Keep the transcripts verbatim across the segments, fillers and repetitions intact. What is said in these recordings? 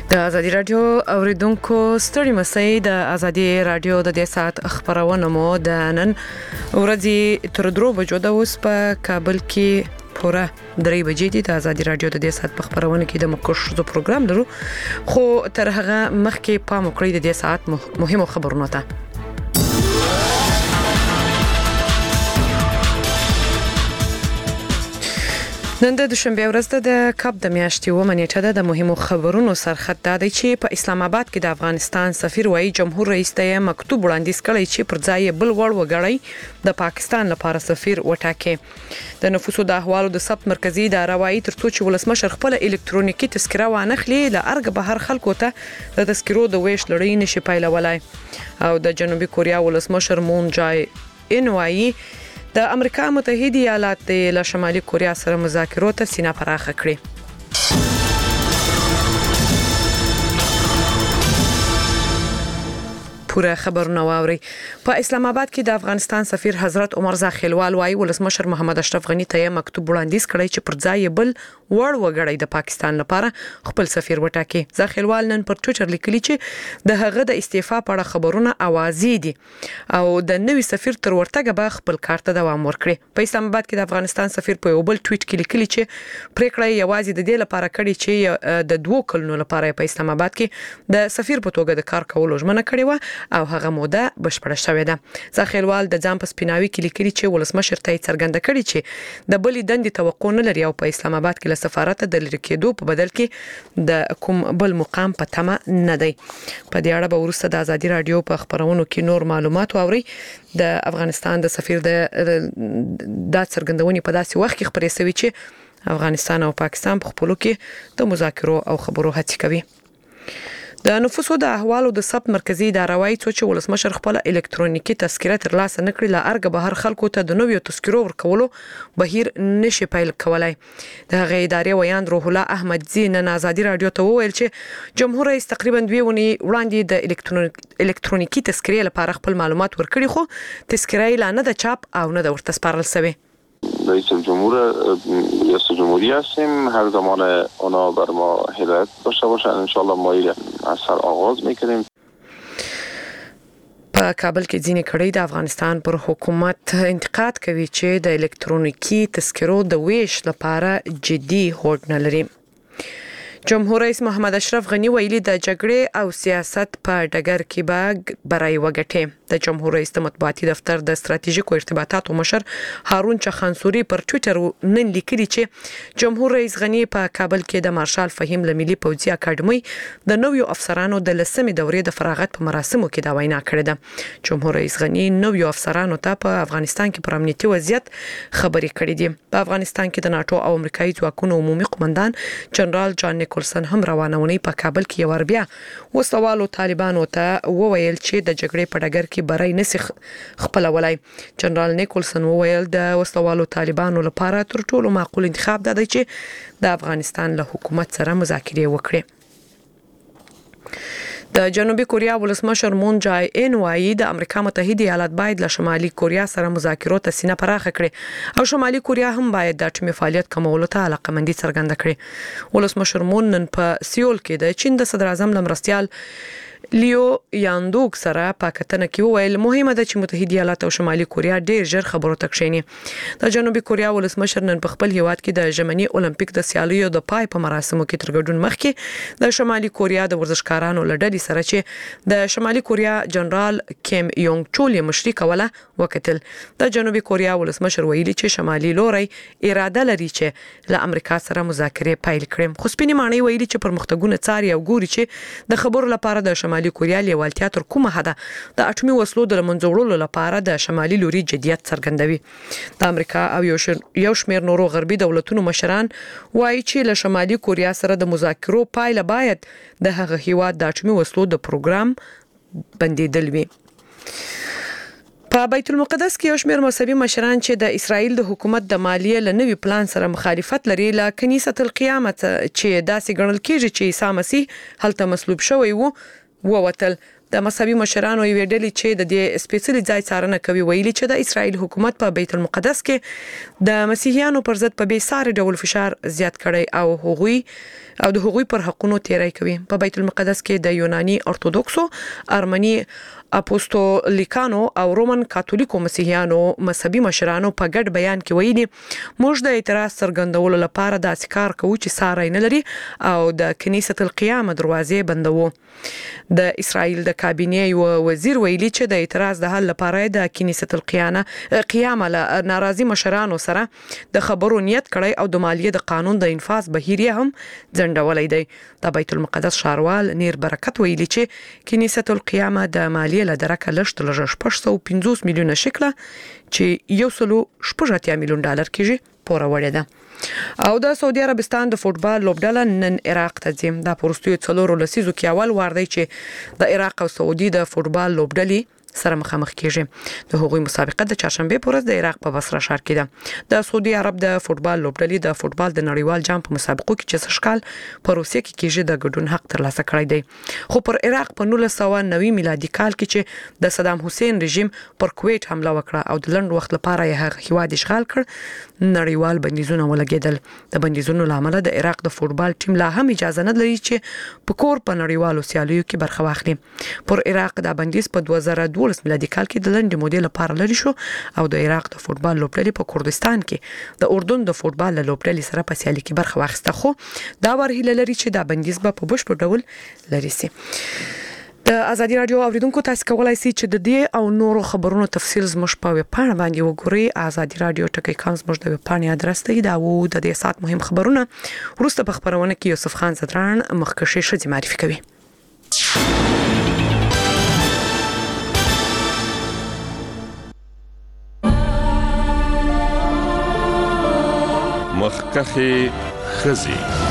د ازادي رادیو اوریدونکو ستړي مسئ د ازادي رادیو د دې سات خبرونه مو د نن ورځې تر درو بجو د اوس په کابل کې پوره درې بجې دي. د ازادي رادیو د دې سات په خبرونه کې د مکوشو پروګرام لرو، خو تر هغه مخکې پام وکړئ د دې سات مهمو خبرونو ته. نن د دوشنبه ورځ د کاپ د میاشتې و منېټه د مهمو خبرونو سرخط دی چې په اسلام آباد کې د افغانستان سفیر وایي جمهور رئیس ته مکتوب وړاندیز کړی چې پر ځای بل وړ وګړی د پاکستان لپاره سفیر وټاکي. د نفوسو د احوالو د ثبت مرکزی اداره وایي ترڅو چې ولسمشر خپل الکترونیکي تذکره وانخلي ل ارګ بهر خلکو ته د تذکرو د ویش لړۍ نشي پیلولای. او د جنوبي کوریا ولسمشر مون جای ان وایي د امریکا متحده ایالات له شمالي کوریا سره مذاکرات ته سینه پراخه کړې. پوره خبرونه واوري. په اسلام آباد کې د افغانستان سفیر حضرت عمر زاخیلوال وايي ولسمشر محمد اشرف غنی ته مکتوب وړاندیز کړی چې پر ځای بل وړ وګړی د پاکستان لپاره خپل سفیر وټاکي. زاخیلوال نن پر ټوئیټر لیکلی چې د هغه د استعفا په اړه خبرونه اوازي دي او د نوي سفیر تر ورتګه به خپل کار ته دوام ورکړي. په اسلام آباد کې د افغانستان سفیر په یو بل ټویټ کې لیکلی چې پریکړه یوازې د دې لپاره کړې چې د دوه کلونو لپاره په اسلام آباد کې د سفیر په توګه د کار کولو ژمنه کړې و او هغه موده بشپړه شوې ده. زاخیلوال د ځان په سپیناوي کې لیکلي چې ولسمشر ته څرګنده کړي چې د بلې دندې توقع نه لري او په اسلام آباد کې له سفارت د لری کېدو په بدل کې د کوم بل مقام په تمه نه دی. په دې اړه به وروسته د ازادي رادیو په خبرونو کې نور معلومات واوري. د افغانستان د سفیر د د څرګندونې په داسې وخت کې خبرې شوې چې افغانستان او پاکستان په خپلو کې د مذاکرو او خبرو هڅې کوي. د نفوسو د احوالو د ثبت مرکزی اداره وایي چې ولسمشر خپل الکترونیکي تذکره ترلاسه نکړي ل ارګ بهر خلکو ته د نویو تذکرو ورکولو بهیر نشي پیل کولای. د هغې ادارې ویان روح الله احمد زین نن ازادي رادیو ته وویل چې جمهور رئیس تقریبا دوه ونی وړاندې د الکترونیکي تذکرې لپاره خپل معلومات ورکړي، خو تذکره لا نه د چاپ او نه د ورته سپارل شوی. رئیس الجمهور ریاست جمهوری هستیم، هر زمان اونا بر ما هدایت داشته باشن انشالله ما از سر آغاز میکنیم. په کابل کې ځینې کړي د افغانستان پر حکومت انتقاد کوي چې د الکترونیکي تذکرو د ویش لپاره جدي هوډ نه لري. جمهور رئیس محمد اشرف غنی ویلي د جګړې او سیاست په ډګر کې به برای وګټي. د جمهور رئیس د مطبوعاتي دفتر د ستراتیژیکو ارتباطاتو مشر هارون چخانسوري پر ټوئیټر نن لیکلي چې جمهور رئیس غنی په کابل کې د مارشال فهیم له ملي پوځي اکاډمي د نویو افسرانو د لسمې دورې د فراغت په مراسمو کې دا وینا کړې ده. جمهور رئیس غنی نویو افسرانو ته په افغانستان کې پر امنیتي وضعیت خبرې کړې دي. په افغانستان کې د ناتو او امریکایي ځواکونو عمومي قومندان جنرال جان نیکولسن هم روانونی په کابل کې یو بیا وسوالو طالبانو ته وویل چې د جګړې په ډګر کې برای نسخ خپلولای. جنرال نیکولسن وویل د وسوالو طالبانو لپاره تر ټولو معقول انتخاب دی چې د افغانستان له حکومت سره مذاکرې وکړي. د جنوبي کوریا ولسمشر مون جای ان وایي د امریکا متحده ایالات باید له شمالي کوریا سره مذاکرات ته سینه پراخه کړي او شمالي کوریا هم باید د اټومي فعالیت کمولو ته علاقمندي څرګنده کړي. ولسمشر مون نن په سیول کې د چین د صدر اعظم لمرستيال لیو یاندوک سره په کتنه کې وویل مهمه ده چې متحده ایالات او شمالي کوریا ډیر ژر خبرو ته کښیني. د جنوبي کوریا ولسمشر نن په خپل هیواد کې د ژمني اولمپیک د سیالیو د پای په مراسمو کې تر ګډون مخکې د شمالي کوریا د ورزشکارانو لړډې سره چې د شمالي کوریا جنرال کیم یونګ چول مشري کوله وکتل. د جنوبي کوریا ولسمشر ویلي چې شمالي لوري اراده لري چې له امریکا سره مذاکرې پیل کړي. خو سپینې معنی ویلي چې پرمختګونه څاري او ګوري چې د خبرو لپاره د شمالي کوریا لیوالتیا تر کومه حده د اټومي وسلو د منځوړلو لپاره د شمالي لوري جديت څرګندوي. د امریکا او یو شمېر نورو غربي دولتونو مشران وایي چې له شمالي کوریا سره د مذاکرو پایله باید د هغه هیواد د اټومي وسلو د پروګرام بندیدل وي. په بیت المقدس کې یو شمېر مذهبي مشران چې د اسرائیل د حکومت د مالیې له نوي پلان سره مخالفت لري له کنیسه القیامت چې داسې ګڼل کېږي چې عیسی مسیح هلته مصلوب شوی وو ووتل. د مذهبي مشرانو یو ډلې چې د دې سپیڅلي ځای څارنه کوي ویلي چې د اسرائیل حکومت په بیت المقدس کې د مسیحیانو پر ضد په بې ساري ډول فشار زیات کړی او هغوی او د هغوی پر حقونو تیری کوي. په بیت المقدس کې د یوناني ارتودوکسو، ارمني اپوستولیکانو او رومن کاتولیکو مسیحیانو مذهبي مشرانو په ګډ بیان کې ویلي موږ د اعتراض څرګندولو لپاره د کار کوو چې ساري نه لري او د کنیسة القیامه دروازې بندوو. د اسرائیل د کابینې یو وزیر ویلي چې د اعتراض د حل لپاره د کنیسة القیامه قیامه له ناراضي مشرانو سره د خبرو نیت کړی او د مالیې د قانون د انفاذ بهیر هم ځنډولای دی. د بیت المقدس ښاروال نیر برکت ویلي چې کنیسة القیامه د مالیې له درکه لشت لږ شپږ سوه او پنځوس میلیونه شکله چې یو سلو شپږ اتیا میلیون ډالر کېږي پوره وړې ده. او د سعودي عربستان د فوتبال لوبډله نن عراق ته ځي. دا پرستیو څلورو لسیزو کې اول وار دی چې د عراق او سعودي د فوتبال لوبډلې سره مخامخ کیږي. د هغوی مسابقه د چهارشنبه پر ورځ د عراق په بصره ښار کې ده. د سعودي عرب د فوتبال لوبډلې د فوتبال د نړیوال جام په مسابقو کې چې سشکال په روسیه کې کېږي د ګډون حق ترلاسه کړی دی. خو پر عراق په نولس سوه نوي میلادي کال کې چې د صدام حسین رژیم پر کویت حمله وکړه او د لنډ وخت لپاره یې هغه هیواد اشغال کړ، نړیوال بندیزونه ولګیدل. د بندیزونو لامل د عراق د فوتبال ټیم لا هم اجازه نه لري چې په کور په نړیوالو سیالیو کې برخه واخلي. پر عراق د بندیز په دوه زره دولس میلادي کال کې د لنډ مودې لپاره لري شو او د عراق د فوتبال لوبډلې په کردستان کې د اردن د فوتبال لوبډلې سره په سیالي کې برخه واخیسته. خو دا ورهیله لري چې دا بندیز به په بشپړ ډول لري سي. د ازادي رادیو اوریدونکو تاسو کولای شئ چې د دې او نورو خبرونو تفصیل زموږ په ویب پاڼه باندې وګورئ. ازادي رادیو ټکی کام زموږ د ویب پاڼې ادرس دی. دا وو د دې سات مهم خبرونه. وروسته په خبرونه کې یوسف خان زدران مخکښې شذې معرفي کوي. مخکښې ښځې.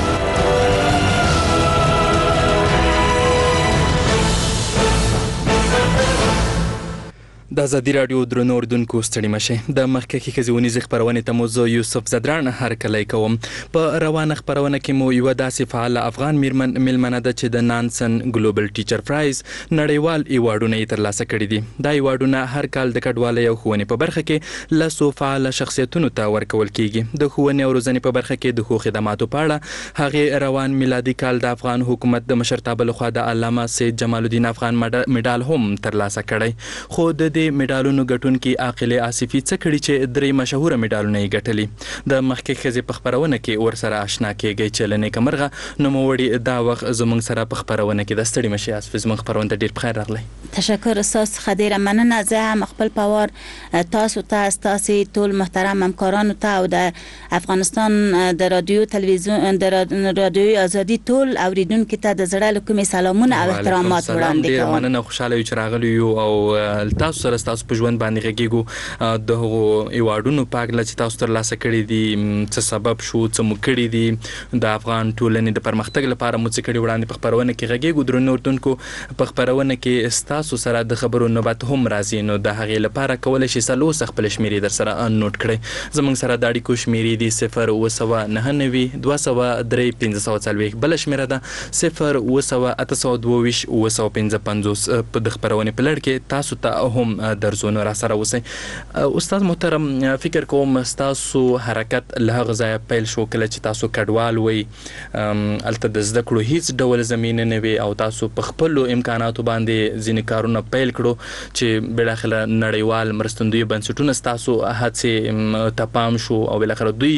د ازادي رادیو درنو اوریدونکو ستړي مشه. د مخکښې ښځې ونیزې خپرونې ته مو زه یوسف زدران هرکلی کوم. په روانه خپرونه کې مو یوه داسې فعاله افغان میرمن میلمنه ده چې د نانسن ګلوبل ټیچر پرایز نړیوال ایوارډونه یې ترلاسه کړي دي. دا ایوارډونه هر کال د کډوالۍ او ښوونې په برخه کې لسو فعاله شخصیتونو ته ورکول کیږي. د ښوونې او روزنې په برخه کې د ښو خدماتو په اړه هغې روان میلادي کال د افغان حکومت د مشرتابه لخوا د علامه سید جمال الدین افغان میډال هم ترلاسه کړی. خو د دې میډالونو ګټونکي عاقله آصفي څه کړي چې درې مشهوره میډالونه یې ګټلي. د مخکې ښځې په خپرونه کې ورسره آشنا کیږئ چې له نیکه مرغه نوموړي دا وخت زموږ سره په خپرونه کې د ستړي مشي آصفي زموږ خپرونه ته ډېر په خیر راغلی. تشکر استاد څخه ډېره مننه. زه هم خپل پوار تاسو ته ستاسې ټول محترم همکارانو ته او د افغانستان د رادیو تلویزیون د رادیو ازادي ټول اوریدونکو ته د زړه له کومې سلامونه او احترامات وړاندې کوم. مننه، خوشاله یو چې راغلی یو او تاسو سره تاسو په ژوند باندې غږیږو. د هغو ایوارډونو په اړه چې تاسو ترلاسه کړي دي څه سبب شو، څه مو کړي دي، د افغان ټولنې د پرمختګ لپاره مو څه کړي، وړاندې په خپرونه کې غږیږو. درنو اردوونکو په خپرونه کې ستاسو سره د خبرو نوبت هم راځي، نو د هغې لپاره کولی شئ سل اوسه خپل شمیرې در سره نوٹ کړئ. زموږ سره د اړیکو شمیرې دي صفر اوه سوه نهه نوي دوه سوه درې پنځه سوه څلوېښت. بله شمیره ده صفر اوه سوه اته سوه دوه ویشت اوه سوه پنځه پنځوس. په د خپرونې په لړ کې تاسو ته هم درځو، نو را سره اوسئ. استاد محترم، فکر کوم ستاسو حرکت له هغه ځایه پیل شو کله چې تاسو کډوال وئ، هلته د زده کړو هیڅ ډول زمینه نه وي او تاسو په خپلو امکاناتو باندې ځینې کارونه پیل کړو چې بلاخره نړیوال مرستندویو بنسټونه ستاسو هڅې ته پام شو او بلاخره دوی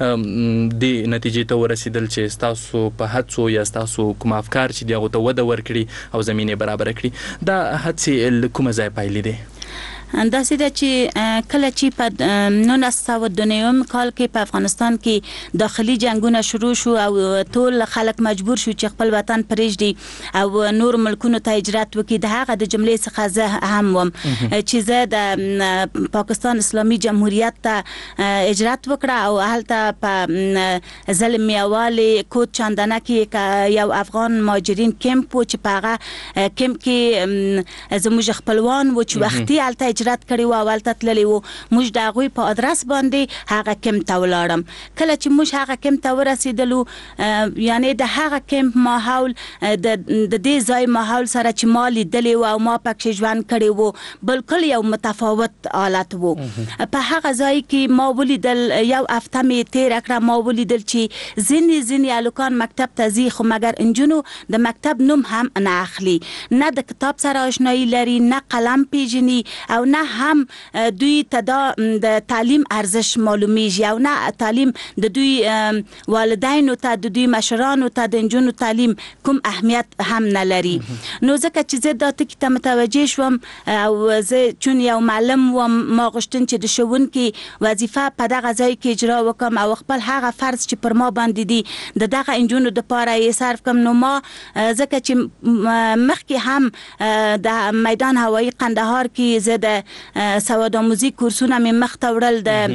دې نتیجې ته ورسېدل چې ستاسو په هڅو یا ستاسو کوم افکار چې دي هغو ته وده ورکړي او زمینې برابره کړي. دا هڅې له کومه ځای پایلې دي؟ داسې ده چې کله چې په نولس سوه دوه نوي کال کې په افغانستان کې داخلي جنگونه شروع شو او ټول خلک مجبور شو چې خپل وطن پرېږدي او نور ملکونو ته هجرت وکړي. د هغه د جملې څخه زه هم وم چې زه د پاکستان اسلامي جمهوریت ته هجرت وکړه او هلته په ظلم میوالي کوټ چاندنه کې یو افغان مهاجرین کمپ و چې په هغه کمپ کې زموږ خپلوان و چې وختي هلته هجرت کړی و او هلته تللی و. موږ د هغوی په ادرس باندې هغه کمپ ته ولاړم. کله چې موږ هغه کمپ ته ورسېدلو یعنې د هغه کمپ ماحول د دې ځای ماحول سره چې ما لیدلی و او ما پکې ژوند کړی و بلکل یو متفاوت حالت و. په هغه ځای کې ما ولیدل یو هفته مې تېره کړه ما ولیدل چې ځینې ځینې هلکان مکتب ته ځي خو مګر انجونو د مکتب نوم هم نه اخلي، نه د کتاب سره آشنایي لري، نه قلم پیژني او نه هم دوی ته دا د تعلیم ارزش معلومیږي او نه تعلیم د دوی والدینو ته د دوی مشرانو ته د انجونو تعلیم کوم اهمیت هم نه لري. نو ځکه چې زه دا ټکي ته متوجه شوم او زه چون یو معلم وم ما غوښتم چې د ښوونکي وظیفه په دغه ځای کې اجرا وکړم او خپل هغه فرض چې پر ما باندې دي د دغه انجونو دپاره یې صرف کړم. نو ما ځکه چې مخکې هم د میدان هوایي قندهار کې زه د سوادآموزي کورسونه مې مخ ته وړل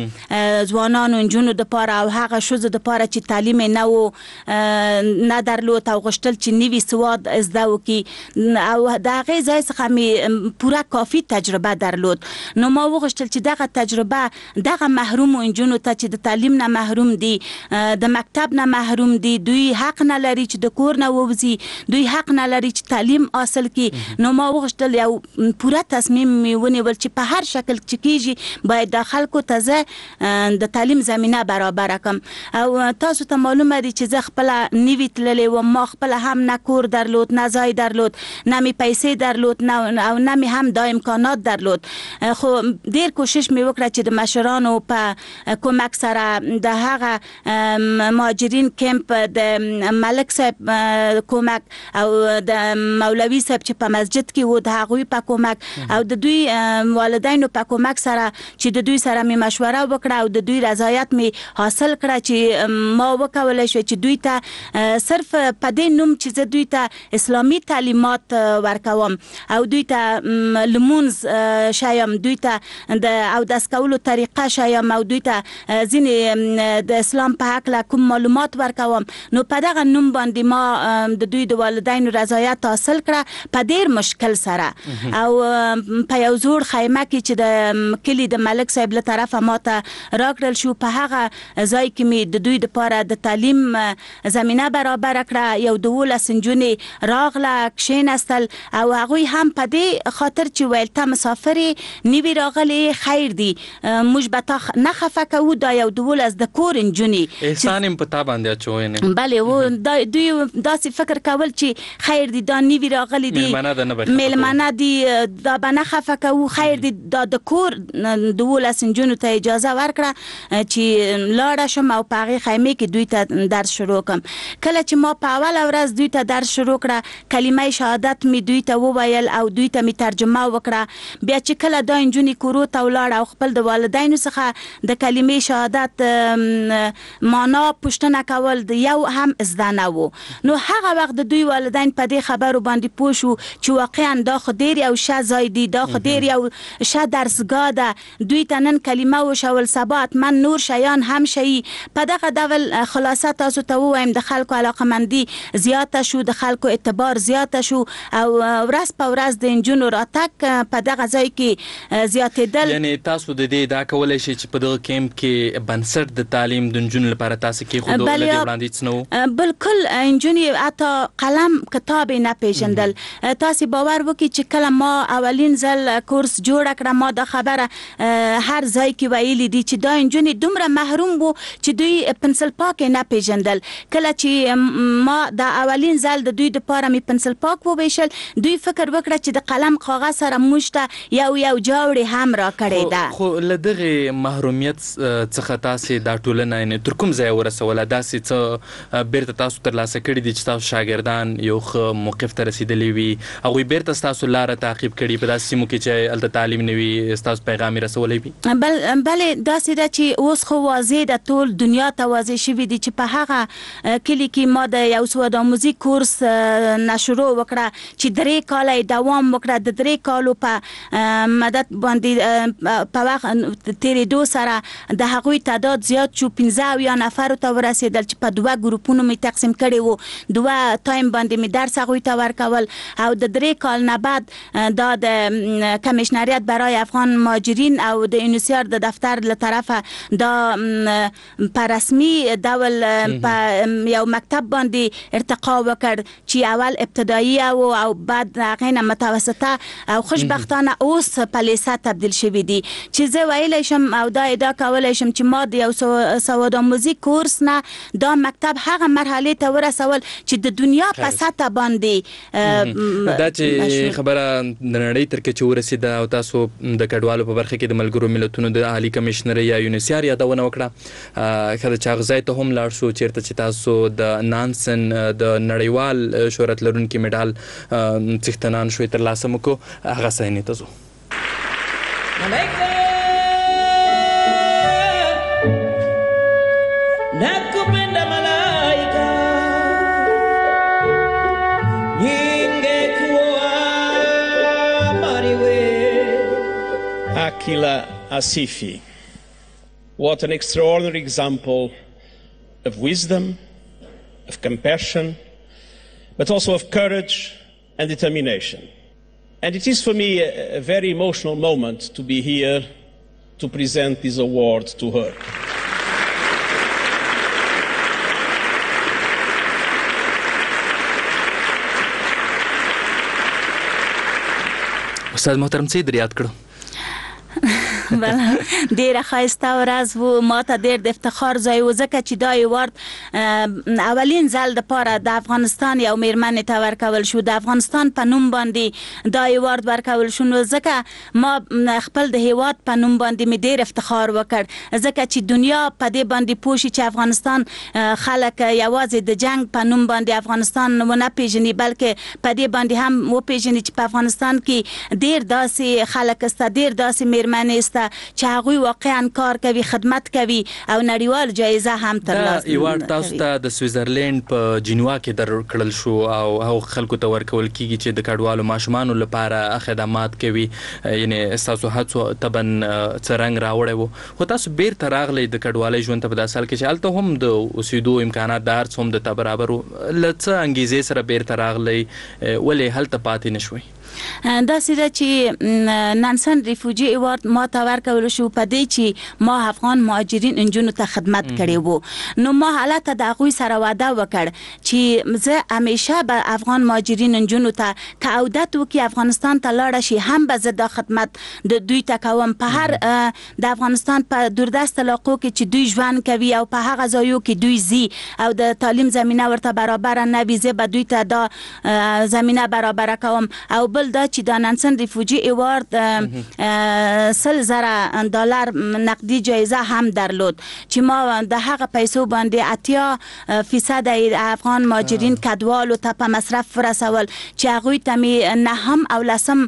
د ځوانانو انجونو دپاره او هغه ښځو دپاره چې تعلیم یې نه و نه درلود او غوښتل چې نوي سواد زده وکړي او د هغې ځای څخه مې پوره کافي تجربه درلود. نو ما وغوښتل چې دغه تجربه دغه محرومو انجونو ته چې د تعلیم نه محروم دي، د مکتب نه محروم دي، دوی حق نه لري چې د کور نه ووځي، دوی حق نه لري چې تعلیم حاصل کړي. نو ما وغوښتل یو پوره تصمیم مې ونیول چې په هر شکل چې کېږي باید د خلکو ته زه د تعلیم زمینه برابره کړم. او تاسو ته معلومه دي چې زه خپله نوي تللی وم، ما خپله هم نه کور درلود، نه ځای درلود، نه مې پیسې درلود او نه مې هم دا امکانات درلود. خو ډېر کوشش مې وکړه چې د مشرانو په کومک سره د هغه مهاجرین کمپ د ملک صاحب کومک او د مولوي صاحب چې په مسجد کې و د هغوی په کومک او د دوی والدینو په کومک سره چې د دوی سره مې مشوره وکړه او د دوی رضایت مې حاصل کړه چې ما وکولی شو چې دوی ته صرف په دې نوم چې زه دوی ته اسلامي تعلیمات ورکوم او دوی ته لمونځ شایم، دوی ته د اودس کولو طریقه شایم او دوی ته ځینې د اسلام په هکله کوم معلومات ورکوم. نو په دغه نوم باندې ما د دوی د والدینو رضایت حاصل کړه په ډېر مشکل سره او په یو زوړ خیمه کې چې د کلي د ملک صاحب له طرفه ما ته راکړل شو په هغه ځای کې مې د دوی دپاره د تعلیم زمینه برابره کړه. یو دولس نجونې راغله کښېنستل او هغوی هم په دې خاطر چې ویل ته مسافرې نوي راغلې خیر دی موږ به تا نه خفه کوو، دا یو دولس د کور نجونې احسان یې په تا باندې اچوی نه بلې و دوی داسې فکر کول چې خیر دی دا نوي راغلي دي میلمانه دي دا به نه خفه کوو، خیر دی دا د کور دولس نجونو ته اجازه ورکړه چې لاړه شم او په هغې خیمې کې دوی ته درس شروع کړم. کله چې ما په اوله ورځ دوی ته درس شروع کړه کلمه شهادت مې دوی ته وویل او دوی ته مې ترجمه وکړه. بیا چې کله دا نجونې کورو ته ولاړه او خپل د والدینو څخه د کلمې شهادت معنا پوښتنه کول د یو هم زده نه و. نو هغه وخت د دوی والدین په دې خبرو باندې پوه شو چې واقعا دا خو ډېر یو ښه ځای دی، دا خو ډېر یو ښه درسګاه ده، دوی ته نن کلمه وشول سبا حتما نور شیان هم شي. په دغه ډول خلاصه تاسو ته ووایم د خلکو علاقمندي زیاته شو، د خلکو اعتبار زیاته شو او ورځ په ورځ د نجونو راتګ په دغه ځای کې زیاتېدل. یعنې تاسو د دې دا کولی شئ چې په دغه کیمپ کې بنسټ د تعلیم د نجونو لپاره تاسو کېښودو له دې وړاندې څه نه و؟ بلکل نجونې حتی قلم کتاب یې نه پېژندل. تاسې باور وکړئ چې کله ما اولین ځل کورس جوړه کړه ما دا خبره هر ځای کې ویلي دي چې دا نجونې دومره محروم وو چې دوی پنسل پاک یې نه پېژندل. کله چې ما دا اولین ځل د دوی دپاره مې پنسل پاک وویشل دوی فکر وکړه چې د قلم کاغذ سره موږ ته یو یو جاوړې هم را کړې ده. خو له دغې محرومیت څخه تاسې دا ټولنه یعنې تر کوم ځای ورسوله؟ داسې څه بیرته تاسو ترلاسه کړي دي چې تاسو شاګردان یو ښه موقف ته رسېدلي وي، هغوی بیرته ستاسو لاره تعقیب کړي په داسې سیمو کې چې هلته تعلیم نه وي ستاسو پیغام یې رسولی وي؟ بل بلې داسې ده چې اوس خو واضح ده ټول دنیا ته واضح شوي دي چې په هغه کلي کې ما د یو سوادآموزي کورس نه شروع وکړه چې درې کاله یې دوام وکړه. د درې کالو په مدت باندې په وخت تېرېدو سره د هغوی تعداد زیات شو، پنځه اویا نفرو ته ورسېدل چې په دوه ګروپونو مې تقسیم کړي وو، دوه ټایم باندې مې درس هغوی ته ورکول او د درې کال نه بعد دا د کمیشنر پیشنهاد برای افغان مهاجرین او د یونیسیار د دفتر له طرفه دا په رسمي ډول په یو مکتب باندې ارتقا وکړ چې اول ابتدایي او او بعد هغه متوسطه او خوشبختانه اوس په لیسه تبدیل شوی دي چې زه ویلی شم او دا ادعا کولی شم چې ما د یو سوادآموزي کورس نه دا مکتب هغه مرحله ته ورسول چې د دنیا په سطح باندې دا چې خبره د نړۍ تر کچې ورسېده او تاسو د کډوالو په برخه کې د ملګرو ملتونو د عالی کمشنر یا یونیسیار یادونه وکړه خدای چې هغه ځای ته هم لاړ شو چیرته چې تاسو د نانسن د نړیوال شهرت لرونکي میډال څښتنان شوي ترلاسه مو کړو هغه ځای ته ځو nakupenda malaika ningekuwa mariwe. Akila Asifi, what an extraordinary example of wisdom, of compassion, but also of courage and determination. And it is for me a, a very emotional moment to be here to present this award to her. استاد محترم څه یاد کړو بله ډیره ښایسته ورځ و ما ته ډیر د افتخار ځای و ځکه چې دا ایوارد اولین ځل دپاره د افغانستان یو میرمنې ته ورکول شو د افغانستان په نوم باندې دا ایوارد ورکول شو نو ځکه ما خپل د هیواد په نوم باندې مې ډیر افتخار وکړ ځکه چې دنیا په دې باندې پوه شي چې افغانستان خلک یوازې د جنگ په نوم باندې افغانستان ونه پیژني بلکې په دې باندې هم وپیژني چې په افغانستان کې ډیر داسې خلک سته ډیر داسې میرمنې سته چې هغوی واقعا کار کوي خدمت کوي او نړیوال جایزه هم ترلاسه کوي. دا ایوارد تاسو ته د سویزرلینډ په جنیوا کې درکړل شو او هغو خلکو ته ورکول کیږي چې د کډوالو ماشومانو لپاره خدمات کوي یعنی ستاسو هڅو طبعا څه رنګ راوړی و خو تاسو بیرته راغلی د کډوالۍ ژوند ته په داسې حال کې چې هلته هم د اوسېدو امکانات د هر څه هم درته برابر و له څه انګیزې سره بیرته راغلی ولې هلته پاتې نه شوئ؟ داسې ده چې نانسن ریفوجي ایوارد ما ته ورکول شو په دې چې ما افغان مهاجرین نجونو ته خدمت کړی وو نو ما هلته د هغوی سره وعده وکړ چې زه همیشه به افغان مهاجرین نجونو ته که عودت وکړي افغانستان ته لاړه شي هم به زه دا خدمت د دوی ته کوم په هر د افغانستان په دوردست علاقو کې چې دوی ژوند کوي او په هغه ځایو کې دوی ځي او د تعلیم زمینه ورته برابره نه وي زه به دوی ته دا زمینه برابره کوم او بل دا چې د نانسن ریفوجي ایوارد سل زره دلار نقدي جایزه هم درلود چې ما د هغه پیسو باندې اتیا فیصد افغان مهاجرین کډوالو ته په مصرف ورسول چې هغوی ته مې نهم او لسم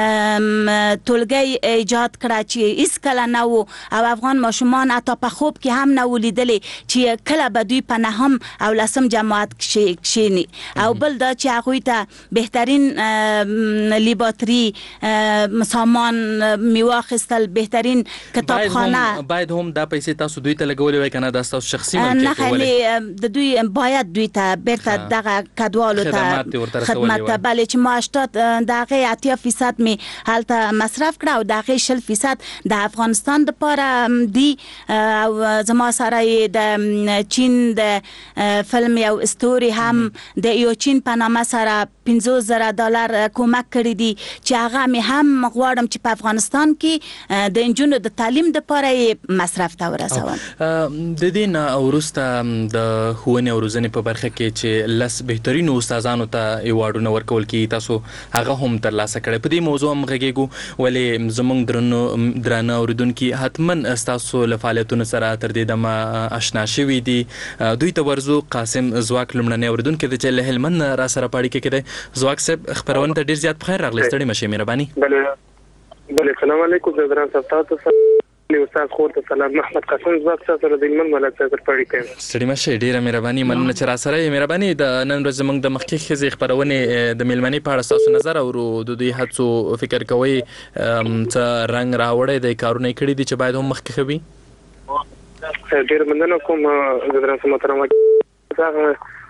ټولګی ایجاد کړه چې هیڅکله نه و او افغان ماشومان حتی په خوب کې هم نه و لیدلی چې کله به دوی په نهم او لسم جماعت کښېني او بل دا چې هغوی ته بهترین لیباتری سامان میواخستل بهترین کتابخانه باید هم دا پیسې تاسو دوی ته لګولې وای کنه دا تاسو شخصي ملکیت ولې د دوی باید دوی ته بیرته دغه کډوالو ته خدمت بلې چې ما هشتاد دغه اتیا فیصد می هلته مصرف کړه او دغه شل فیصد د افغانستان لپاره دی او زما سره د چین د فلم یو استوري هم د یو چین په نامه سره پنځوس زره دلار کومک کړی دي چې هغه مې هم غواړم چې په افغانستان کې د نجونو د تعلیم لپاره مصرف ته ورسوم. د دې نه وروسته د ښوونې او روزنې په برخه کې چې لس بهترینو استادانو ته ایوارډونه ورکول کیږي تاسو هغه هم ترلاسه کړی په دې موضوع هم غږیږو ولې زموږ درنو درانه اوریدونکي حتما ستاسو له فعالیتونو سره تر دې دمه اشنا شوي دي دوی ته ورځو قاسم ځواک لومړنی اوریدونکی دی چې له هلمند را سره په اړیکه کې دی ځواک صاحب خپرونې ته ډېر زیات بخیر راغلی ستړي مشئ مهرباني. بله بله سلام علیکم زه ګران صاحب تاسو سره استاد خور ته سلام محمد قاسم ځواک صاحب سره د هلمند ملک صاحب پر اړیکه یم. ستړي مشئ ډېره مهرباني مننه چې را سره یې مهرباني د نن ورځ زموږ د مخکې ښځې خپرونې د میلمنې په اړه ستاسو نظر اورو د دوی هڅو فکر کوئ څه رنګ راوړی دی کارونه یې کړي دي چې باید هم مخکې ښه وي. ډېره مننه کوم زه ګران صاحب محترمه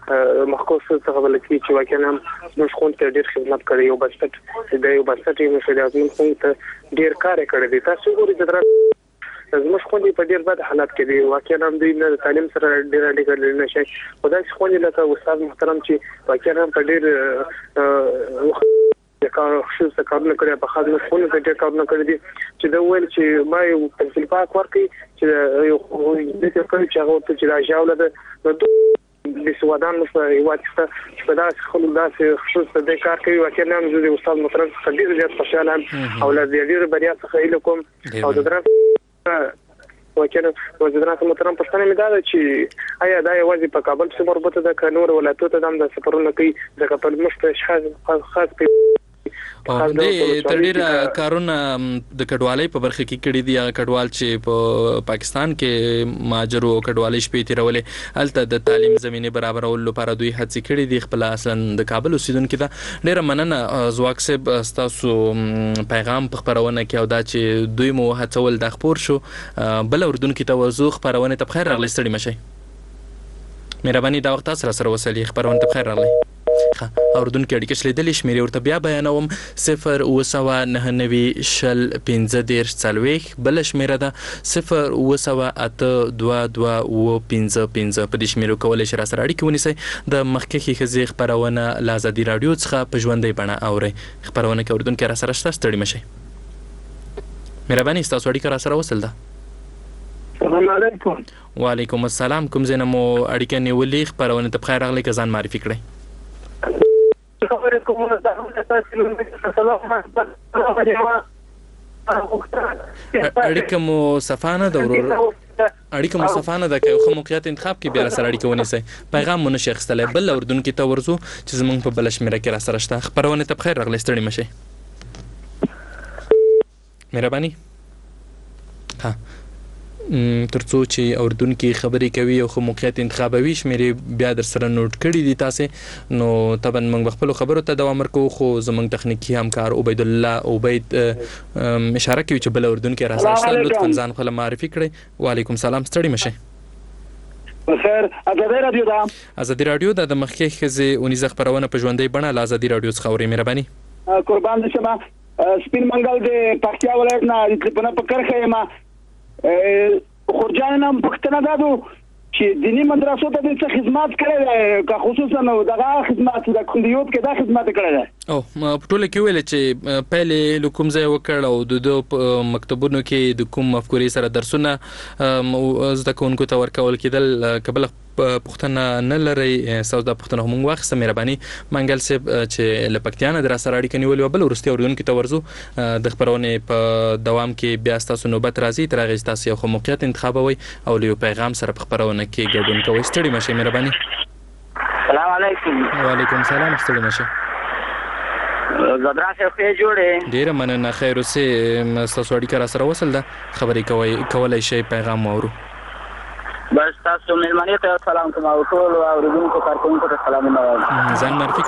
مخکوس څخه ولکې چې واقعا موږ خو ته ډېر خدمت کړی یو بسټ د یو بسټ یو شریعت خو ته ډېر کار کړی دی تاسو ګورئ چې درته زموږ خو په ډېر بد حالات کې دی واقعا هم دوی نه تعلیم سره ډېر اړیکه لري نه شي خدای خو نه لکه استاد محترم چې واقعا په ډېر د کار خصوص کارونه کړی په خاطر خونه ته ډېر کارونه کړی دي چې دا ویل چې ما یو پنسل پاک ورکړي چې یو د څه کوي چې هغه ته چې راځاوله د د سودان په یواتسته چې په داس خلک داس خصوص د کار کوي واقعا هم د استاد محترم څخه ډېر زیات خوشاله او له دې بریا څخه اله کوم او د درته واقعا وزیران محترم پښتنه مې دا چې آیا دا یوازې په کابل سره مربوطه ده که نور ولایتونو ته هم د سفرونو کوي ځکه په مشته خاص او د تدیر کارونه د کډوالۍ په برخه کې کړي دي کډوال چې په پاکستان کې ماجر او کډوالۍ شپې تیرولې الته د تعلیم زمينه برابرولو لپاره دوی هڅې کړي دي خپل اصلا د کابل اوسیدونکو دا ډیره مننه زواک صاحب تاسو پیغام په خبرونه کې او دا چې دوی مو هڅول د خبر شو بل اردن کې توازو خبرونه ته بخیر راغلی ستړي مشي مهرباني دا وخت سره سره وسلې خبرونه ته بخیر راغلی اردن کې اړیکه شلیدلې شمیرې ورته بیا بیانوم صفر وسوه نه نوي شل پنځه دېرش څلوېښت بل شمیره ده صفر وسوه اته دوه دوه اوه پنځه پنځه په دې شمیرو کولی شئ راسره اړیکې ونیسئ د مخکښې ښځې خپرونه له ازادي راډیو څخه په ژوندۍ بڼه اورئ خپرونه کې اردن کې راسره شته ستړي مه شئ مهرباني ستاسو اړیکه راسره وصل ده السلام علیکم وعلیکم السلام کوم ځای نه مو اړیکه نیولې خپرونه ته بخیر راغلی که ځان معرفي کړئ خبرې کوم دا تاسو سلام اړیکه مو صفانه د ورور اړیکه مو صفانه د یو ښه موقعیت انتخاب کې بیا سره اړیکه ونیسئ پیغام مو نشي اخیستلی بل اردن کې ته ورځو چې زمونږ په بله شمېره کې راسره شته خپرونې ته بخیر راغلی ستړي مه شئ مهرباني ها ترڅو چې اردن کې خبرې کوي او خو موقعیت انتخابوي شمیرې بیا در سره نوٹ کړي دي تاسې نو طبعا موږ خپل خبرو ته دوام ورکوو خو زموږ تخنیکی همکار عبید الله عبید اشاره کوي چې بل اردن کې راسره شته لطفا ځان خپل معرفي کړئ وعلیکم سلام ستړي مه شئ بخیر ازادي رادیو دا ازادي رادیو د مخکې ښځې اونیزه خپرونه په ژوندۍ بڼه له ازادي رادیو څخه اورئ مهرباني قربان دې شمه سپین منګل د پکتیا ولایت نه په په کرخه یم خورجان نام پښتنه دادو چې دینی مدرسو ته د خدمات کړي که خصوصا دغه خدمات د کندیوت کې دا خدمات کړي او په ټوله کې ویل چې پهلې لکوم ځای وکړ او د مکتبونو کې د کوم مفکورې سره درسونه زده کوونکو ته ورکول کېدل قبل پښتنه نه لري ساوث د پښتنه هم واخصه مهرباني منګل صاحب چې لپکتیانه در سره اړیکه نیولې بل ورستي اردن کې تورزو د خبرونه په دوام کې بیا تاسو نوبت راځي تر هغه تاسو یو موقعیت انتخابوي او له پیغام سره په خبرونه کې ګډون کوئ ستړي مشه مهرباني السلام علیکم وعلیکم السلام ستړي مشه زدرا څه خې جوړې ډیر مننه خیر اوسه تاسو اړیکه را سره وصل ده خبرې کوي کولای شي پیغام اورو بس تاسو مېلمنې ته سلام کوم او ټول اوریدونکو کارکونکو ته سلامونه وایم ځان معرفي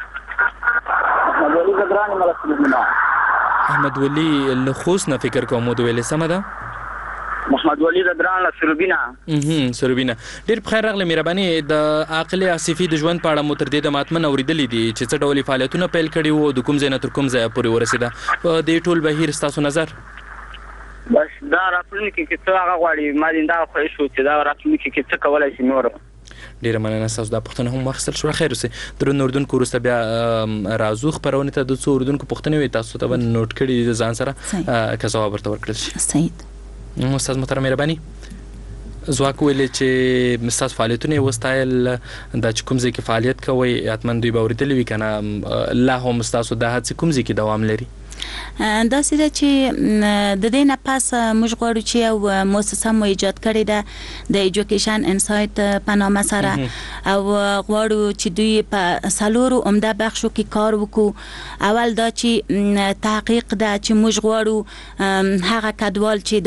کړه احمد ولی زدران ملک احمد ولی له خوست نه فکر کوم د ویلې سم ده محمد ولی زدران له سروبینا اها سروبینا ډیر بخیر راغلی مهرباني د عاقل اسفي د ژوند په اړه مو تر دې د ماتمن اوریدلې دي چې څه ډول فعالیتونه پیل کړي وو د کوم ځای نه تر کوم ځای پورې ورسېده په دې ټول بهیر تاسو نظر بس دا راتلونکي کې څه هغه غواړي ما دې دا خو شو چې دا راتلونکي کې څه کولای شي نور ډیره مننه تاسو د پښتنه هم واخیستل شو خیر اوسه درو اردن کو ورسته بیا رازو خبرونه ته د څو اردن کو پښتنه وي تاسو ته نوٹ کړي د ځان سره که ځواب ورته ورکړل شي سعید استاد محترم مهرباني زواک ویلې چې مستاس فعالیتونه وستایل د کوم ځای کې فعالیت کوي اتمن دوی باورېدلې وي کنه الله هم مستاسو د هڅې کوم ځای کې دوام لري دا سره چې د دې نه پاس موږ غواړو چې یو مؤسسه مو ایجاد کړې ده د ایجوکیشن انسایت په نامه سره او غواړو چې دوی په سالورو عمده بخشو کې کار وکړو اول دا چې تحقیق ده چې موږ غواړو هغه کډوال چې